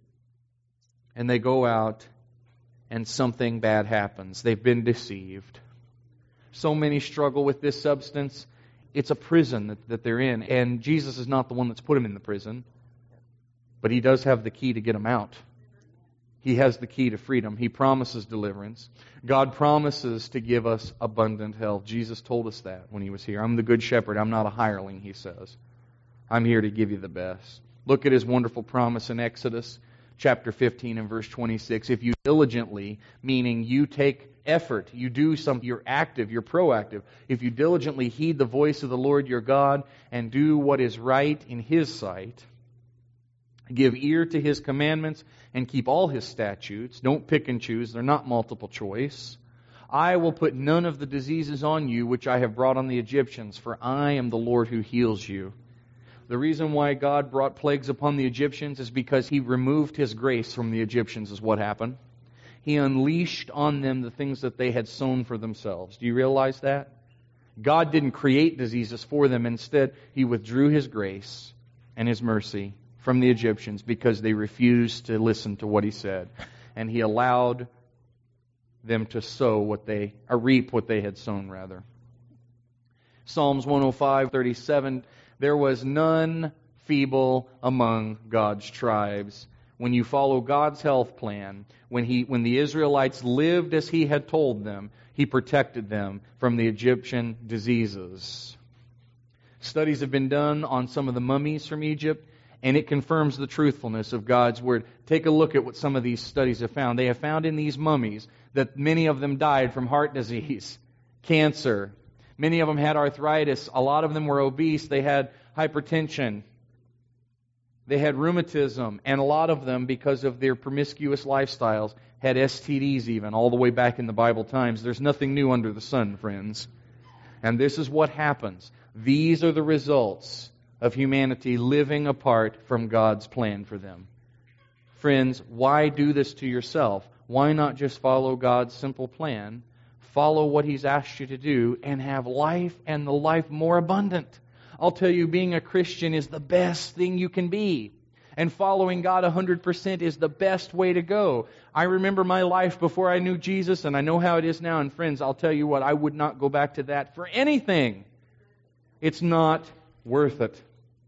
and they go out and something bad happens. They've been deceived. So many struggle with this substance. It's a prison that, that they're in. And Jesus is not the one that's put them in the prison. But He does have the key to get them out. He has the key to freedom. He promises deliverance. God promises to give us abundant health. Jesus told us that when He was here. I'm the good shepherd. I'm not a hireling, He says. I'm here to give you the best. Look at His wonderful promise in Exodus chapter fifteen and verse twenty-six. If you diligently, meaning you take effort, you do something, you're active, you're proactive. If you diligently heed the voice of the Lord your God and do what is right in His sight, give ear to His commandments and keep all His statutes, don't pick and choose, they're not multiple choice, I will put none of the diseases on you which I have brought on the Egyptians, for I am the Lord who heals you. The reason why God brought plagues upon the Egyptians is because He removed His grace from the Egyptians is what happened. He unleashed on them the things that they had sown for themselves. Do you realize that? God didn't create diseases for them. Instead, He withdrew His grace and His mercy from the Egyptians because they refused to listen to what He said. And He allowed them to sow what they, or reap what they had sown, rather. Psalms one oh five, thirty-seven, there was none feeble among God's tribes. When you follow God's health plan, when he, when the Israelites lived as He had told them, He protected them from the Egyptian diseases. Studies have been done on some of the mummies from Egypt, and it confirms the truthfulness of God's Word. Take a look at what some of these studies have found. They have found in these mummies that many of them died from heart disease, cancer. Many of them had arthritis. A lot of them were obese. They had hypertension. They had rheumatism, and a lot of them, because of their promiscuous lifestyles, had S T Ds even, all the way back in the Bible times. There's nothing new under the sun, friends. And this is what happens. These are the results of humanity living apart from God's plan for them. Friends, why do this to yourself? Why not just follow God's simple plan, follow what He's asked you to do, and have life, and the life more abundant? I'll tell you, being a Christian is the best thing you can be. And following God one hundred percent is the best way to go. I remember my life before I knew Jesus, and I know how it is now. And friends, I'll tell you what, I would not go back to that for anything. It's not worth it.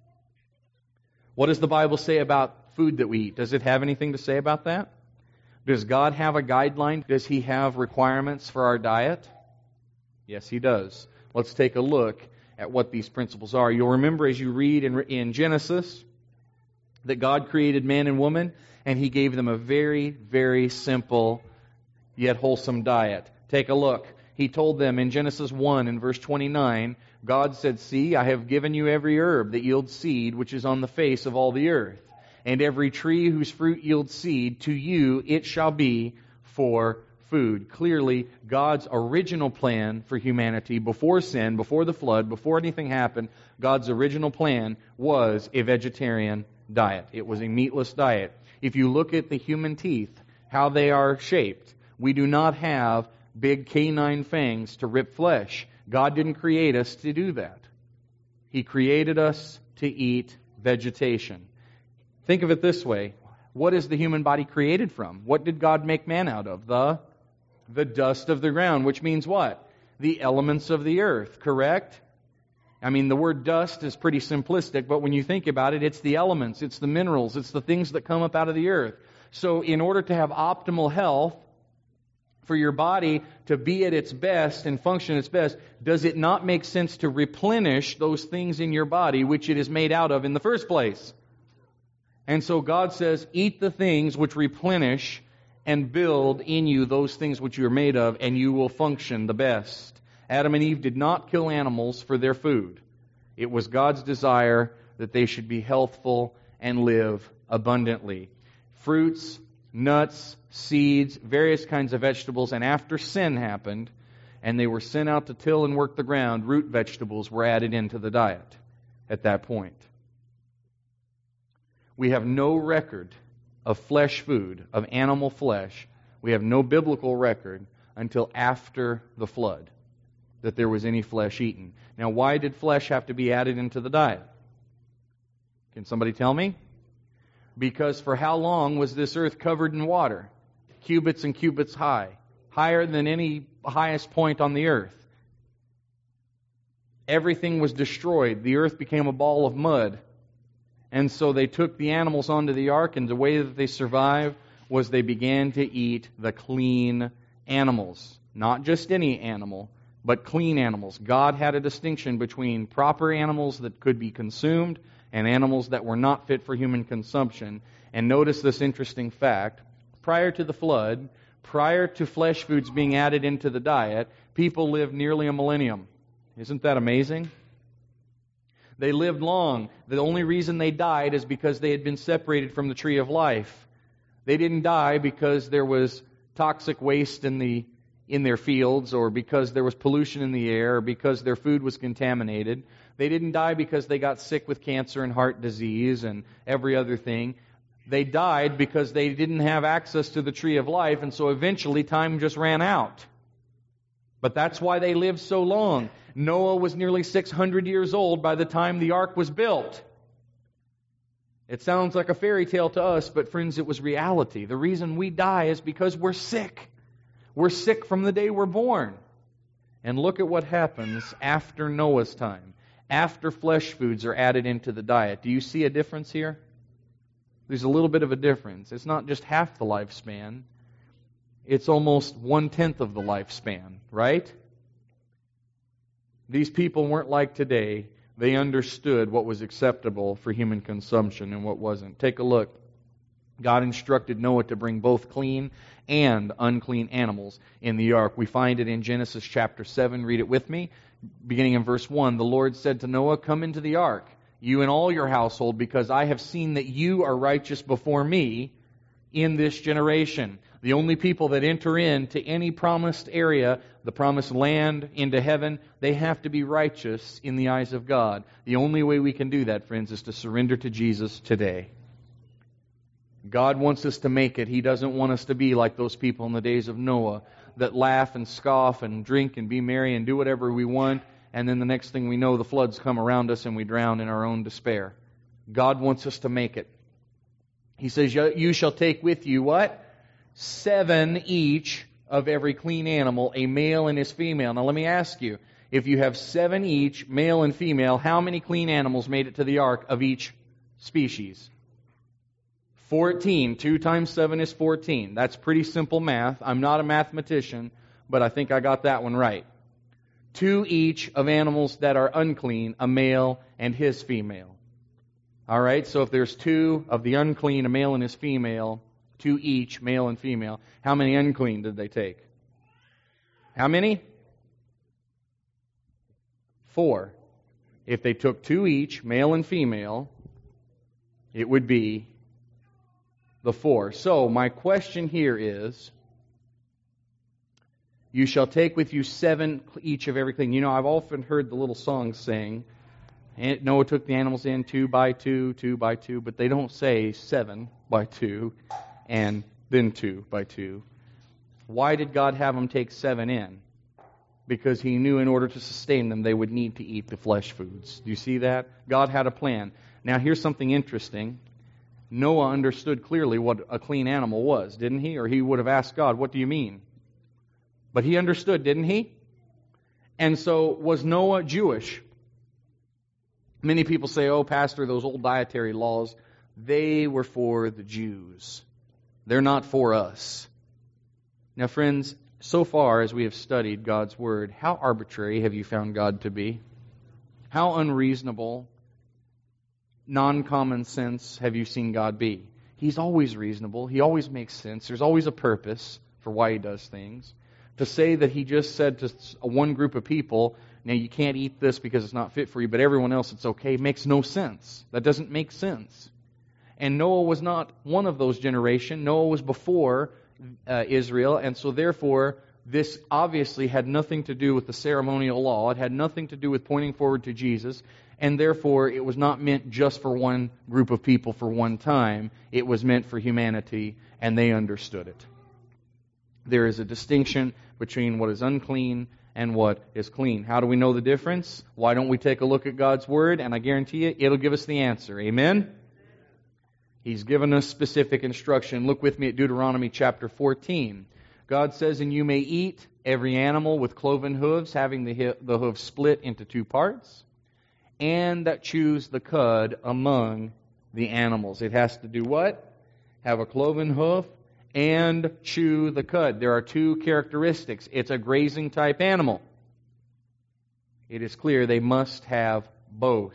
What does the Bible say about food that we eat? Does it have anything to say about that? Does God have a guideline? Does He have requirements for our diet? Yes, He does. Let's take a look at what these principles are. You'll remember as you read in, in Genesis that God created man and woman, and He gave them a very, very simple yet wholesome diet. Take a look. He told them in Genesis one in verse twenty-nine, God said, "See, I have given you every herb that yields seed, which is on the face of all the earth, and every tree whose fruit yields seed, to you it shall be for food." Clearly, God's original plan for humanity before sin, before the flood, before anything happened, God's original plan was a vegetarian diet. It was a meatless diet. If you look at the human teeth, how they are shaped, we do not have big canine fangs to rip flesh. God didn't create us to do that. He created us to eat vegetation. Think of it this way. What is the human body created from? What did God make man out of? The, the dust of the ground, which means what? The elements of the earth, correct? I mean, the word dust is pretty simplistic, but when you think about it, it's the elements, it's the minerals, it's the things that come up out of the earth. So in order to have optimal health, for your body to be at its best and function at its best, does it not make sense to replenish those things in your body which it is made out of in the first place? And so God says, eat the things which replenish and build in you those things which you are made of, and you will function the best. Adam and Eve did not kill animals for their food. It was God's desire that they should be healthful and live abundantly. Fruits, nuts, seeds, various kinds of vegetables, and after sin happened, and they were sent out to till and work the ground, root vegetables were added into the diet at that point. We have no record of flesh food, of animal flesh. We have no biblical record until after the flood that there was any flesh eaten. Now, why did flesh have to be added into the diet? Can somebody tell me? Because for how long was this earth covered in water? Cubits and cubits high. Higher than any highest point on the earth. Everything was destroyed. The earth became a ball of mud. And so they took the animals onto the ark, and the way that they survived was they began to eat the clean animals. Not just any animal, but clean animals. God had a distinction between proper animals that could be consumed and animals that were not fit for human consumption. And notice this interesting fact. Prior to the flood, prior to flesh foods being added into the diet, people lived nearly a millennium. Isn't that amazing? They lived long. The only reason they died is because they had been separated from the tree of life. They didn't die because there was toxic waste in the in their fields, or because there was pollution in the air, or because their food was contaminated. They didn't die because they got sick with cancer and heart disease and every other thing. They died because they didn't have access to the tree of life, and so eventually time just ran out. But that's why they lived so long. Noah was nearly six hundred years old by the time the ark was built. It sounds like a fairy tale to us, but friends, it was reality. The reason we die is because we're sick. We're sick from the day we're born. And look at what happens after Noah's time. After flesh foods are added into the diet. Do you see a difference here? There's a little bit of a difference. It's not just half the lifespan. It's almost one-tenth of the lifespan, right? These people weren't like today. They understood what was acceptable for human consumption and what wasn't. Take a look. God instructed Noah to bring both clean and unclean animals in the ark. We find it in Genesis chapter seven. Read it with me. Beginning in verse one, the Lord said to Noah, "Come into the ark, you and all your household, because I have seen that you are righteous before me in this generation." The only people that enter into any promised area, the promised land, into heaven, they have to be righteous in the eyes of God. The only way we can do that, friends, is to surrender to Jesus today. God wants us to make it. He doesn't want us to be like those people in the days of Noah that laugh and scoff and drink and be merry and do whatever we want, and then the next thing we know, the floods come around us and we drown in our own despair. God wants us to make it. He says, "You shall take with you" what? Seven each of every clean animal, a male and his female. Now let me ask you, if you have seven each, male and female, how many clean animals made it to the ark of each species? Fourteen. Two times seven is fourteen. That's pretty simple math. I'm not a mathematician, but I think I got that one right. Two each of animals that are unclean, a male and his female. All right, so if there's two of the unclean, a male and his female, two each, male and female, how many unclean did they take? How many? Four. If they took two each, male and female, it would be the four. So my question here is, you shall take with you seven each of everything. You know, I've often heard the little songs saying, Noah took the animals in two by two, two by two, but they don't say seven by two and then two by two. Why did God have them take seven in? Because He knew in order to sustain them, they would need to eat the flesh foods. Do you see that? God had a plan. Now, here's something interesting. Noah understood clearly what a clean animal was, didn't he? Or he would have asked God, what do you mean? But he understood, didn't he? And so, was Noah Jewish? Many people say, oh, Pastor, those old dietary laws, they were for the Jews. They're not for us. Now, friends, so far as we have studied God's Word, how arbitrary have you found God to be? How unreasonable, non-common sense have you seen God be? He's always reasonable. He always makes sense. There's always a purpose for why He does things. To say that He just said to one group of people, now you can't eat this because it's not fit for you, but everyone else it's okay, makes no sense. That doesn't make sense. And Noah was not one of those generation. Noah was before uh, Israel, and so therefore this obviously had nothing to do with the ceremonial law. It had nothing to do with pointing forward to Jesus, and therefore it was not meant just for one group of people for one time. It was meant for humanity, and they understood it. There is a distinction between what is unclean and what is clean. How do we know the difference? Why don't we take a look at God's Word? And I guarantee you, it'll give us the answer. Amen? He's given us specific instruction. Look with me at Deuteronomy chapter fourteen. God says, and you may eat every animal with cloven hooves, having the, the hoof split into two parts, and that chews the cud among the animals. It has to do what? Have a cloven hoof and chew the cud. There are two characteristics. It's a grazing type animal. It is clear they must have both.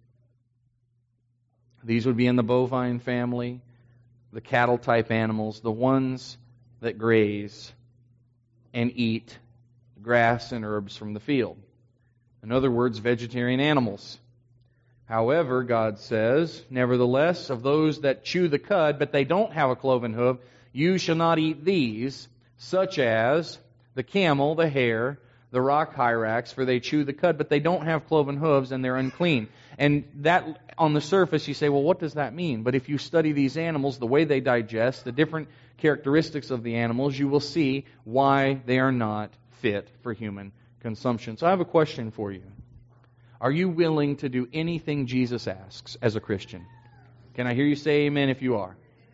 These would be in the bovine family, the cattle type animals, the ones that graze and eat grass and herbs from the field. In other words, vegetarian animals. However, God says, nevertheless, of those that chew the cud, but they don't have a cloven hoof, you shall not eat these, such as the camel, the hare, the rock hyrax, for they chew the cud, but they don't have cloven hooves and they're unclean. And that, on the surface, you say, well, what does that mean? But if you study these animals, the way they digest, the different characteristics of the animals, you will see why they are not fit for human consumption. So I have a question for you. Are you willing to do anything Jesus asks as a Christian? Can I hear you say amen if you are?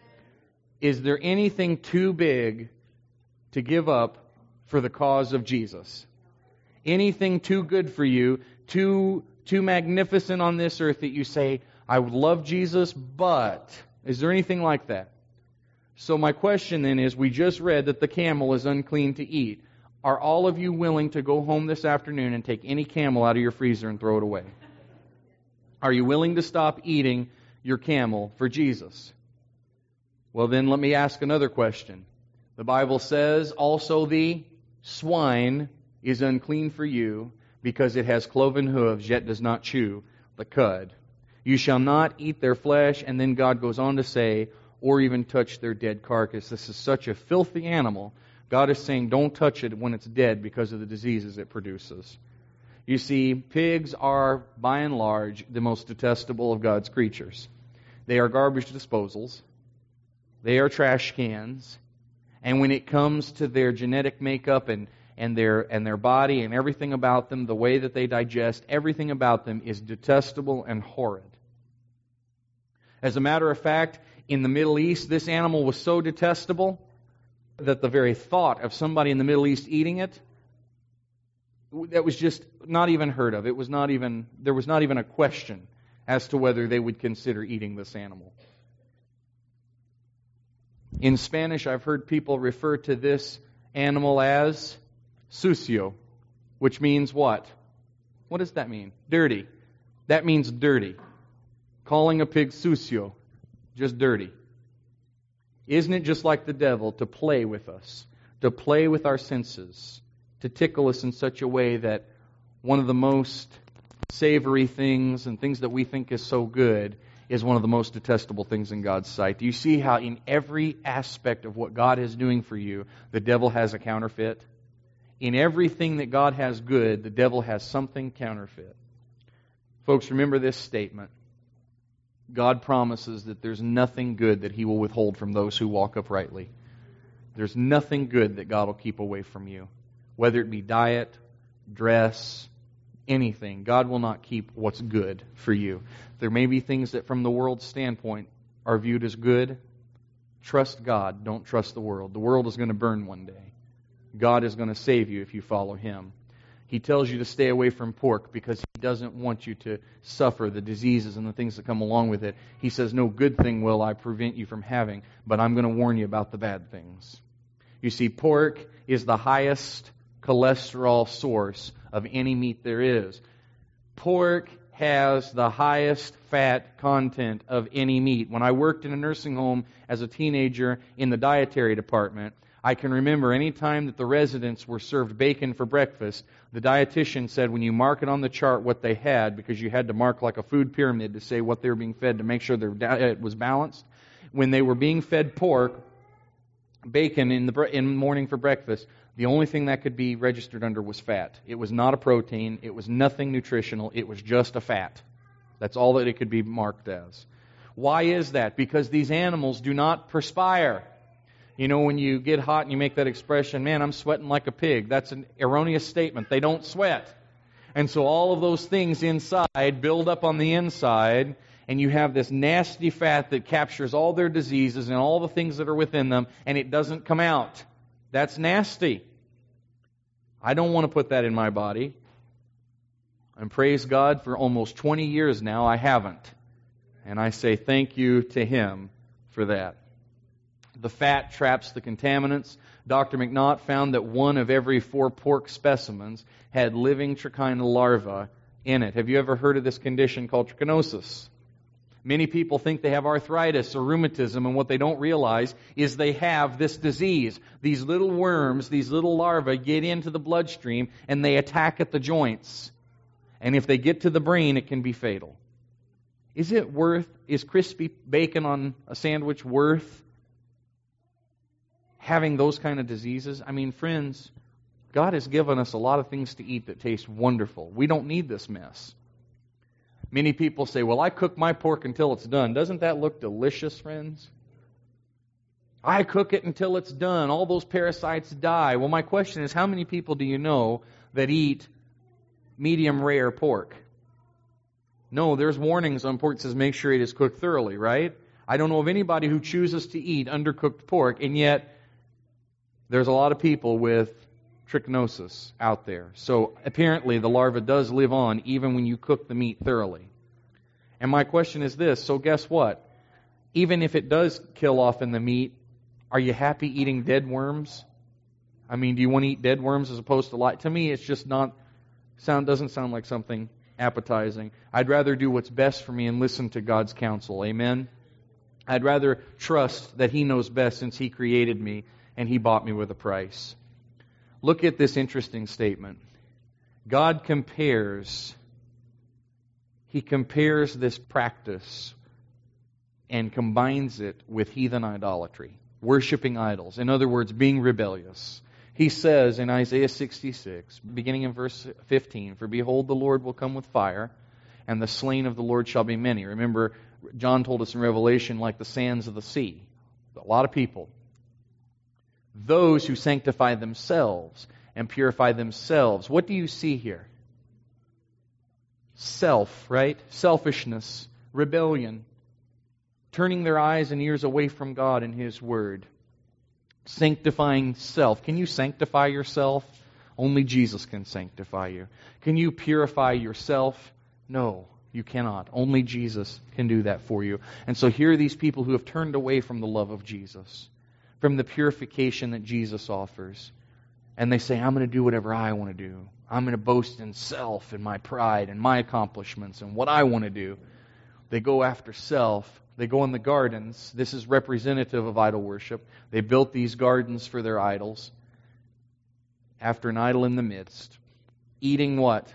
Is there anything too big to give up for the cause of Jesus? Anything too good for you, too too magnificent on this earth that you say, I would love Jesus, but... Is there anything like that? So my question then is, we just read that the camel is unclean to eat. Are all of you willing to go home this afternoon and take any camel out of your freezer and throw it away? Are you willing to stop eating your camel for Jesus? Well, then let me ask another question. The Bible says, also the swine is unclean for you because it has cloven hooves, yet does not chew the cud. You shall not eat their flesh, and then God goes on to say, or even touch their dead carcass. This is such a filthy animal. God is saying, don't touch it when it's dead because of the diseases it produces. You see, pigs are, by and large, the most detestable of God's creatures. They are garbage disposals. They are trash cans. And when it comes to their genetic makeup and, and their and their body and everything about them, the way that they digest, everything about them is detestable and horrid. As a matter of fact, in the Middle East, this animal was so detestable that the very thought of somebody in the Middle East eating it, that was just not even heard of. It was not even, there was not even a question as to whether they would consider eating this animal. In Spanish, I've heard people refer to this animal as sucio, which means what? What does that mean? Dirty. That means dirty. Calling a pig sucio, just dirty. Isn't it just like the devil to play with us, to play with our senses, to tickle us in such a way that one of the most savory things and things that we think is so good is one of the most detestable things in God's sight? Do you see how in every aspect of what God is doing for you, the devil has a counterfeit? In everything that God has good, the devil has something counterfeit. Folks, remember this statement. God promises that there's nothing good that He will withhold from those who walk uprightly. There's nothing good that God will keep away from you. Whether it be diet, dress, anything, God will not keep what's good for you. There may be things that from the world's standpoint are viewed as good. Trust God. Don't trust the world. The world is going to burn one day. God is going to save you if you follow Him. He tells you to stay away from pork because He doesn't want you to suffer the diseases and the things that come along with it. He says, no good thing will I prevent you from having, but I'm going to warn you about the bad things. You see, pork is the highest cholesterol source of any meat there is. Pork has the highest fat content of any meat. When I worked in a nursing home as a teenager in the dietary department, I can remember any time that the residents were served bacon for breakfast, the dietitian said when you mark it on the chart what they had, because you had to mark like a food pyramid to say what they were being fed to make sure their diet was balanced. When they were being fed pork, bacon in the in the morning for breakfast, the only thing that could be registered under was fat. It was not a protein. It was nothing nutritional. It was just a fat. That's all that it could be marked as. Why is that? Because these animals do not perspire. You know, when you get hot and you make that expression, man, I'm sweating like a pig. That's an erroneous statement. They don't sweat. And so all of those things inside build up on the inside, and you have this nasty fat that captures all their diseases and all the things that are within them, and it doesn't come out. That's nasty. I don't want to put that in my body. And praise God, for almost twenty years now, I haven't. And I say thank you to Him for that. The fat traps the contaminants. Doctor McNaught found that one of every four pork specimens had living trichina larvae in it. Have you ever heard of this condition called trichinosis? Many people think they have arthritis or rheumatism, and what they don't realize is they have this disease. These little worms, these little larvae get into the bloodstream and they attack at the joints. And if they get to the brain, it can be fatal. Is it worth, is crispy bacon on a sandwich worth having those kind of diseases? I mean, friends, God has given us a lot of things to eat that taste wonderful. We don't need this mess. Many people say, well, I cook my pork until it's done. Doesn't that look delicious, friends? I cook it until it's done. All those parasites die. Well, my question is, how many people do you know that eat medium rare pork? No, there's warnings on pork that says make sure it is cooked thoroughly, right? I don't know of anybody who chooses to eat undercooked pork, and yet there's a lot of people with trichinosis out there. So apparently the larva does live on even when you cook the meat thoroughly. And my question is this, so guess what? Even if it does kill off in the meat, are you happy eating dead worms? I mean, do you want to eat dead worms as opposed to live? To me, it's just not, sound doesn't sound like something appetizing. I'd rather do what's best for me and listen to God's counsel. Amen? I'd rather trust that He knows best since He created me and He bought me with a price. Look at this interesting statement. God compares, He compares this practice and combines it with heathen idolatry, worshiping idols. In other words, being rebellious. He says in Isaiah sixty-six, beginning in verse fifteen, for behold, the Lord will come with fire, and the slain of the Lord shall be many. Remember, John told us in Revelation, like the sands of the sea. A lot of people. Those who sanctify themselves and purify themselves. What do you see here? Self, right? Selfishness, rebellion, turning their eyes and ears away from God and His Word. Sanctifying self. Can you sanctify yourself? Only Jesus can sanctify you. Can you purify yourself? No, you cannot. Only Jesus can do that for you. And so here are these people who have turned away from the love of Jesus, from the purification that Jesus offers. And they say, I'm going to do whatever I want to do. I'm going to boast in self and my pride and my accomplishments and what I want to do. They go after self They go in the gardens. This is representative of idol worship. They built these gardens for their idols. After an idol in the midst. Eating what?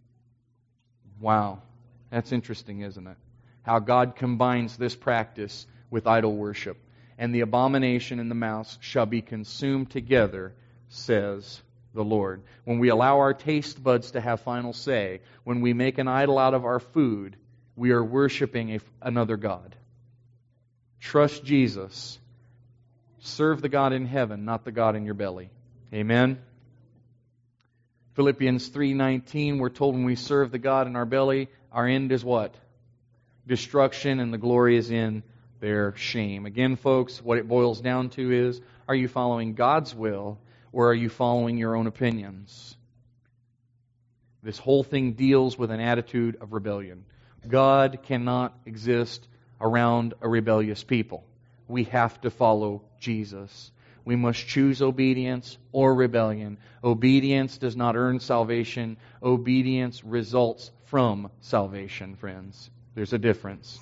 Wow. That's interesting, isn't it? How God combines this practice with idol worship. And the abomination and the mouse shall be consumed together, says the Lord. When we allow our taste buds to have final say, when we make an idol out of our food, we are worshiping a, another God. Trust Jesus. Serve the God in heaven, not the God in your belly. Amen? Philippians three nineteen, we're told when we serve the God in our belly, our end is what? Destruction, and the glory is in their shame. Again, folks, what it boils down to is, are you following God's will, or are you following your own opinions? This whole thing deals with an attitude of rebellion. God cannot exist around a rebellious people. We have to follow Jesus. We must choose obedience or rebellion. Obedience does not earn salvation. Obedience results from salvation, friends. There's a difference.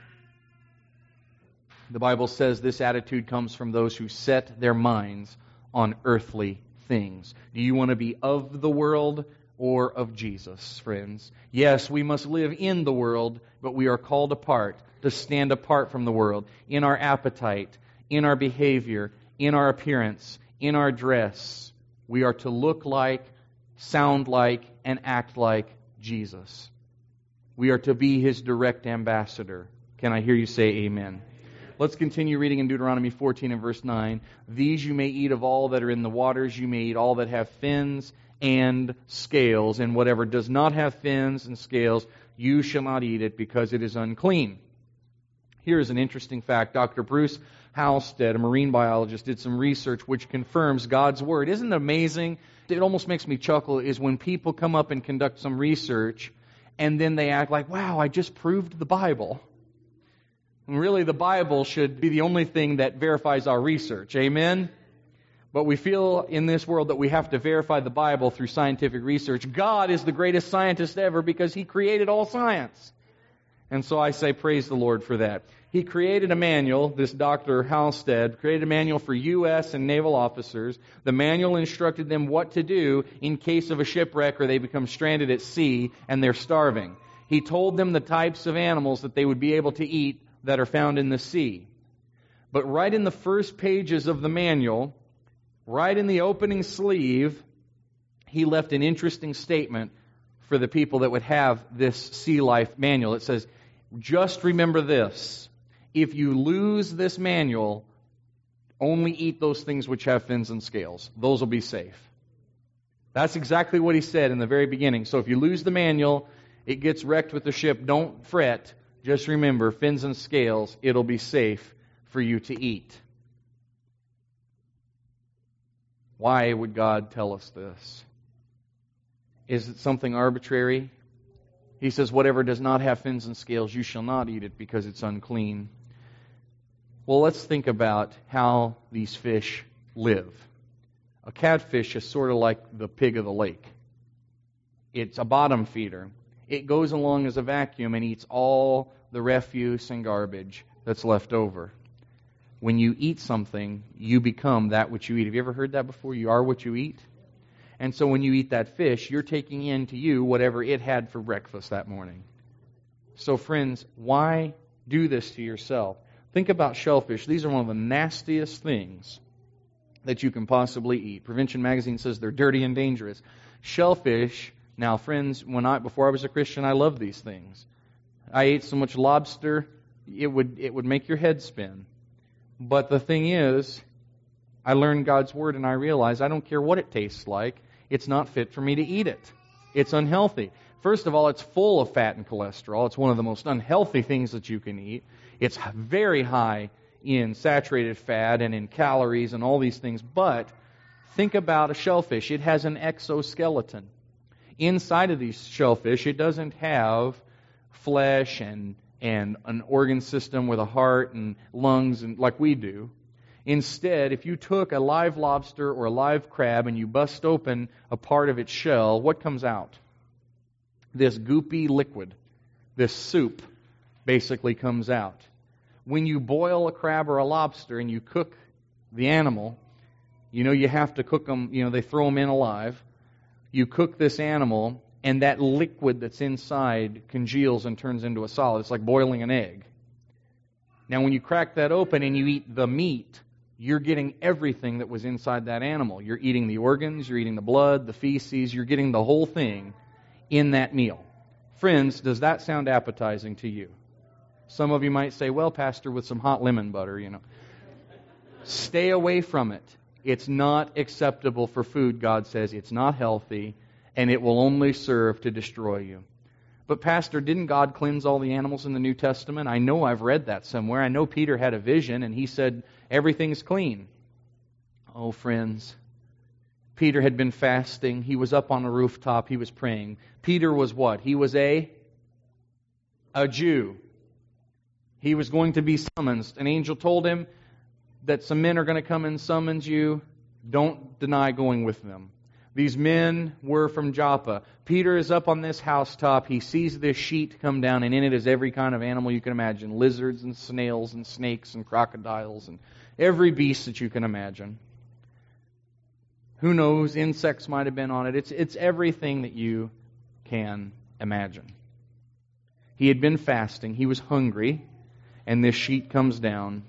The Bible says this attitude comes from those who set their minds on earthly things. Do you want to be of the world or of Jesus, friends? Yes, we must live in the world, but we are called apart, to stand apart from the world, in our appetite, in our behavior, in our appearance, in our dress. We are to look like, sound like, and act like Jesus. We are to be His direct ambassador. Can I hear you say amen? Let's continue reading in Deuteronomy fourteen and verse nine. These you may eat of all that are in the waters. You may eat all that have fins and scales. And whatever does not have fins and scales, you shall not eat it, because it is unclean. Here is an interesting fact. Doctor Bruce Halstead, a marine biologist, did some research which confirms God's Word. Isn't it amazing? It almost makes me chuckle is when people come up and conduct some research and then they act like, wow, I just proved the Bible. And really, the Bible should be the only thing that verifies our research. Amen? But we feel in this world that we have to verify the Bible through scientific research. God is the greatest scientist ever because He created all science. And so I say praise the Lord for that. He created a manual, this Doctor Halstead, created a manual for U S and naval officers. The manual instructed them what to do in case of a shipwreck or they become stranded at sea and they're starving. He told them the types of animals that they would be able to eat that are found in the sea. But right in the first pages of the manual, right in the opening sleeve, he left an interesting statement for the people that would have this sea life manual. It says, just remember this. If you lose this manual, only eat those things which have fins and scales. Those will be safe. That's exactly what he said in the very beginning. So if you lose the manual, it gets wrecked with the ship, don't fret. Just remember, fins and scales, it'll be safe for you to eat. Why would God tell us this? Is it something arbitrary? He says, whatever does not have fins and scales, you shall not eat it because it's unclean. Well, let's think about how these fish live. A catfish is sort of like the pig of the lake. It's a bottom feeder. It goes along as a vacuum and eats all the refuse and garbage that's left over. When you eat something, you become that which you eat. Have you ever heard that before? You are what you eat. And so when you eat that fish, you're taking into you whatever it had for breakfast that morning. So friends, why do this to yourself? Think about shellfish. These are one of the nastiest things that you can possibly eat. Prevention Magazine says they're dirty and dangerous. Shellfish, now friends, when I before I was a Christian, I loved these things. I ate so much lobster, it would it would make your head spin. But the thing is, I learned God's Word and I realized I don't care what it tastes like. It's not fit for me to eat it. It's unhealthy. First of all, it's full of fat and cholesterol. It's one of the most unhealthy things that you can eat. It's very high in saturated fat and in calories and all these things. But think about a shellfish. It has an exoskeleton. Inside of these shellfish, it doesn't have flesh and, and an organ system with a heart and lungs and like we do. Instead, if you took a live lobster or a live crab and you bust open a part of its shell, what comes out? This goopy liquid, this soup, basically comes out. When you boil a crab or a lobster and you cook the animal, you know you have to cook them, you know, they throw them in alive. You cook this animal, and that liquid that's inside congeals and turns into a solid. It's like boiling an egg. Now, when you crack that open and you eat the meat, you're getting everything that was inside that animal. You're eating the organs, you're eating the blood, the feces, you're getting the whole thing in that meal. Friends, does that sound appetizing to you? Some of you might say, well, Pastor, with some hot lemon butter, you know. Stay away from it. It's not acceptable for food, God says. It's not healthy, and it will only serve to destroy you. But Pastor, didn't God cleanse all the animals in the New Testament? I know I've read that somewhere. I know Peter had a vision, and he said, everything's clean. Oh, friends, Peter had been fasting. He was up on a rooftop. He was praying. Peter was what? He was a, a Jew. He was going to be summoned. An angel told him that some men are going to come and summons you. Don't deny going with them. These men were from Joppa. Peter is up on this housetop. He sees this sheet come down, and in it is every kind of animal you can imagine. Lizards and snails and snakes and crocodiles and every beast that you can imagine. Who knows? Insects might have been on it. It's, it's everything that you can imagine. He had been fasting. He was hungry. And this sheet comes down.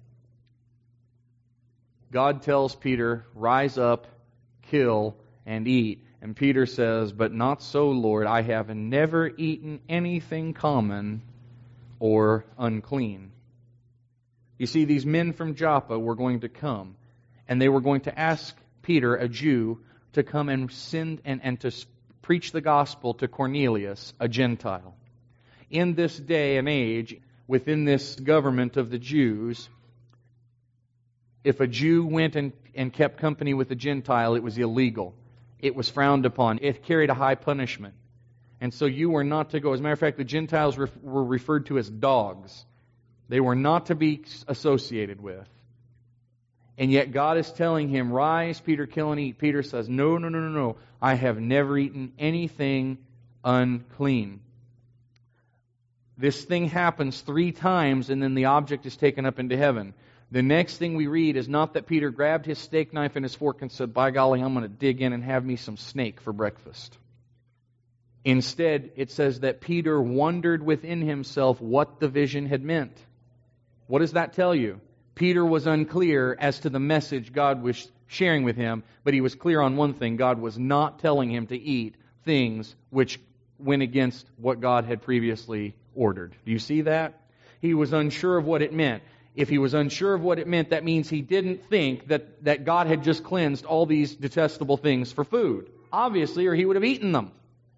God tells Peter, rise up, kill, and eat. And Peter says, but not so, Lord. I have never eaten anything common or unclean. You see, these men from Joppa were going to come, and they were going to ask Peter, a Jew, to come and send and, and to preach the gospel to Cornelius, a Gentile. In this day and age, within this government of the Jews, if a Jew went and, and kept company with a Gentile, it was illegal. It was frowned upon. It carried a high punishment. And so you were not to go. As a matter of fact, the Gentiles were, were referred to as dogs. They were not to be associated with. And yet God is telling him, rise, Peter, kill and eat. Peter says, no, no, no, no, no. I have never eaten anything unclean. This thing happens three times, and then the object is taken up into heaven. The next thing we read is not that Peter grabbed his steak knife and his fork and said, by golly, I'm going to dig in and have me some snake for breakfast. Instead, it says that Peter wondered within himself what the vision had meant. What does that tell you? Peter was unclear as to the message God was sharing with him, but he was clear on one thing. God was not telling him to eat things which went against what God had previously ordered. Do you see that? He was unsure of what it meant. If he was unsure of what it meant, that means he didn't think that, that God had just cleansed all these detestable things for food. Obviously, or he would have eaten them.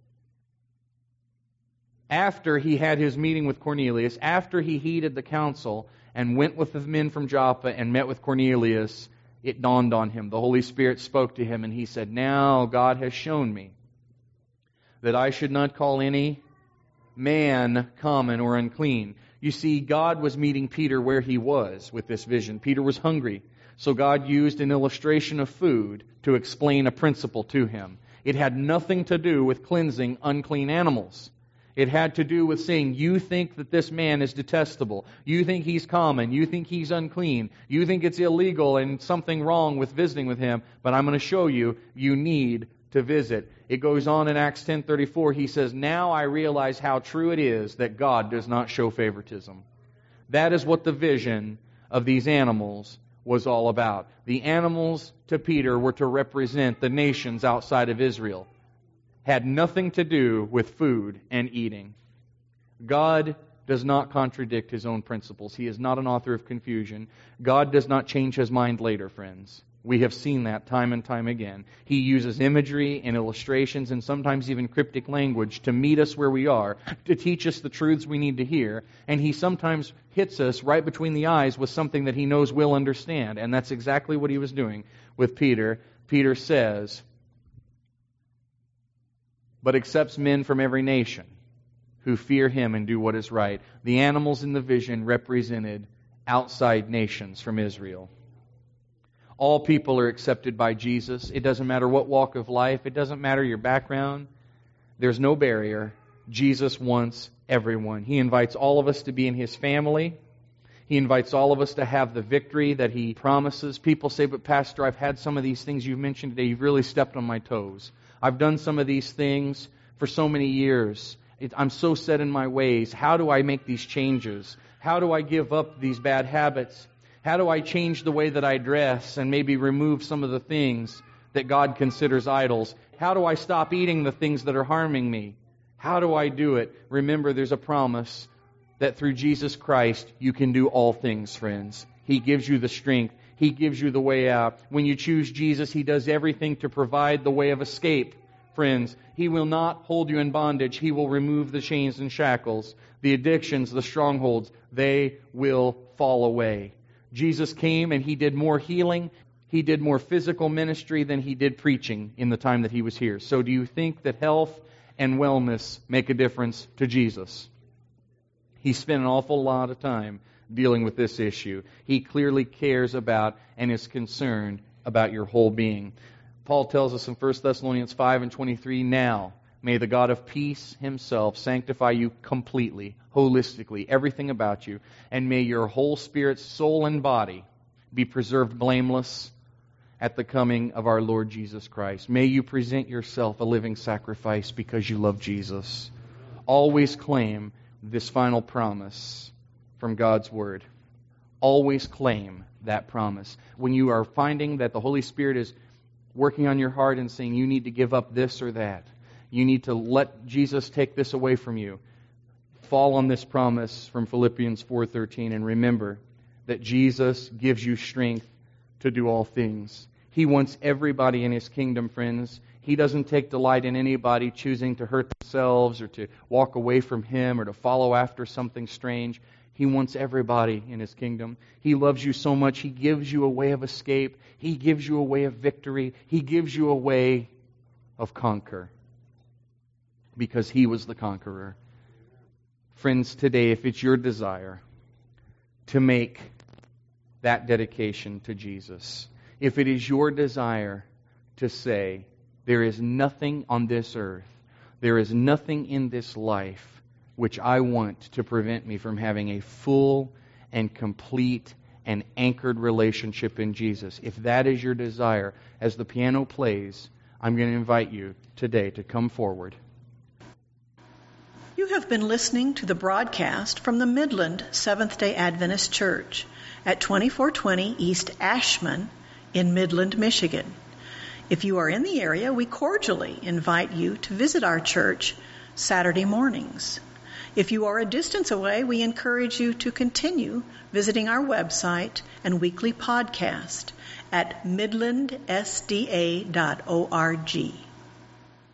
After he had his meeting with Cornelius, after he heeded the counsel and went with the men from Joppa and met with Cornelius, it dawned on him. The Holy Spirit spoke to him and he said, now God has shown me that I should not call any man common or unclean. You see, God was meeting Peter where he was with this vision. Peter was hungry, so God used an illustration of food to explain a principle to him. It had nothing to do with cleansing unclean animals. It had to do with saying, you think that this man is detestable. You think he's common. You think he's unclean. You think it's illegal and something wrong with visiting with him. But I'm going to show you, you need to visit. It goes on in Acts ten thirty-four. He says, now I realize how true it is that God does not show favoritism. That is what the vision of these animals was all about. The animals to Peter were to represent the nations outside of Israel. Had nothing to do with food and eating. God does not contradict His own principles. He is not an author of confusion. God does not change His mind later, friends. We have seen that time and time again. He uses imagery and illustrations and sometimes even cryptic language to meet us where we are, to teach us the truths we need to hear. And He sometimes hits us right between the eyes with something that He knows we'll understand. And that's exactly what He was doing with Peter. Peter says, but accepts men from every nation who fear Him and do what is right. The animals in the vision represented outside nations from Israel. All people are accepted by Jesus. It doesn't matter what walk of life. It doesn't matter your background. There's no barrier. Jesus wants everyone. He invites all of us to be in His family. He invites all of us to have the victory that He promises. People say, but Pastor, I've had some of these things you've mentioned today. You've really stepped on my toes. I've done some of these things for so many years. It, I'm so set in my ways. How do I make these changes? How do I give up these bad habits? How do I change the way that I dress and maybe remove some of the things that God considers idols? How do I stop eating the things that are harming me? How do I do it? Remember, there's a promise that through Jesus Christ, you can do all things, friends. He gives you the strength. He gives you the way out. When you choose Jesus, He does everything to provide the way of escape, friends. He will not hold you in bondage. He will remove the chains and shackles, the addictions, the strongholds. They will fall away. Jesus came and He did more healing. He did more physical ministry than He did preaching in the time that He was here. So do you think that health and wellness make a difference to Jesus? He spent an awful lot of time dealing with this issue. He clearly cares about and is concerned about your whole being. Paul tells us in First Thessalonians five and twenty-three, now may the God of peace Himself sanctify you completely, holistically, everything about you, and may your whole spirit, soul, and body be preserved blameless at the coming of our Lord Jesus Christ. May you present yourself a living sacrifice because you love Jesus. Always claim this final promise from God's Word. Always claim that promise. When you are finding that the Holy Spirit is working on your heart and saying you need to give up this or that, you need to let Jesus take this away from you, fall on this promise from Philippians four thirteen and remember that Jesus gives you strength to do all things. He wants everybody in His kingdom, friends. He doesn't take delight in anybody choosing to hurt themselves or to walk away from Him or to follow after something strange. He wants everybody in His kingdom. He loves you so much, He gives you a way of escape. He gives you a way of victory. He gives you a way of conquer. Because He was the conqueror. Friends, today, if it's your desire to make that dedication to Jesus, if it is your desire to say, there is nothing on this earth, there is nothing in this life which I want to prevent me from having a full and complete and anchored relationship in Jesus. If that is your desire, as the piano plays, I'm going to invite you today to come forward. You have been listening to the broadcast from the Midland Seventh-day Adventist Church at twenty-four twenty East Ashman in Midland, Michigan. If you are in the area, we cordially invite you to visit our church Saturday mornings. If you are a distance away, we encourage you to continue visiting our website and weekly podcast at midland s d a dot org.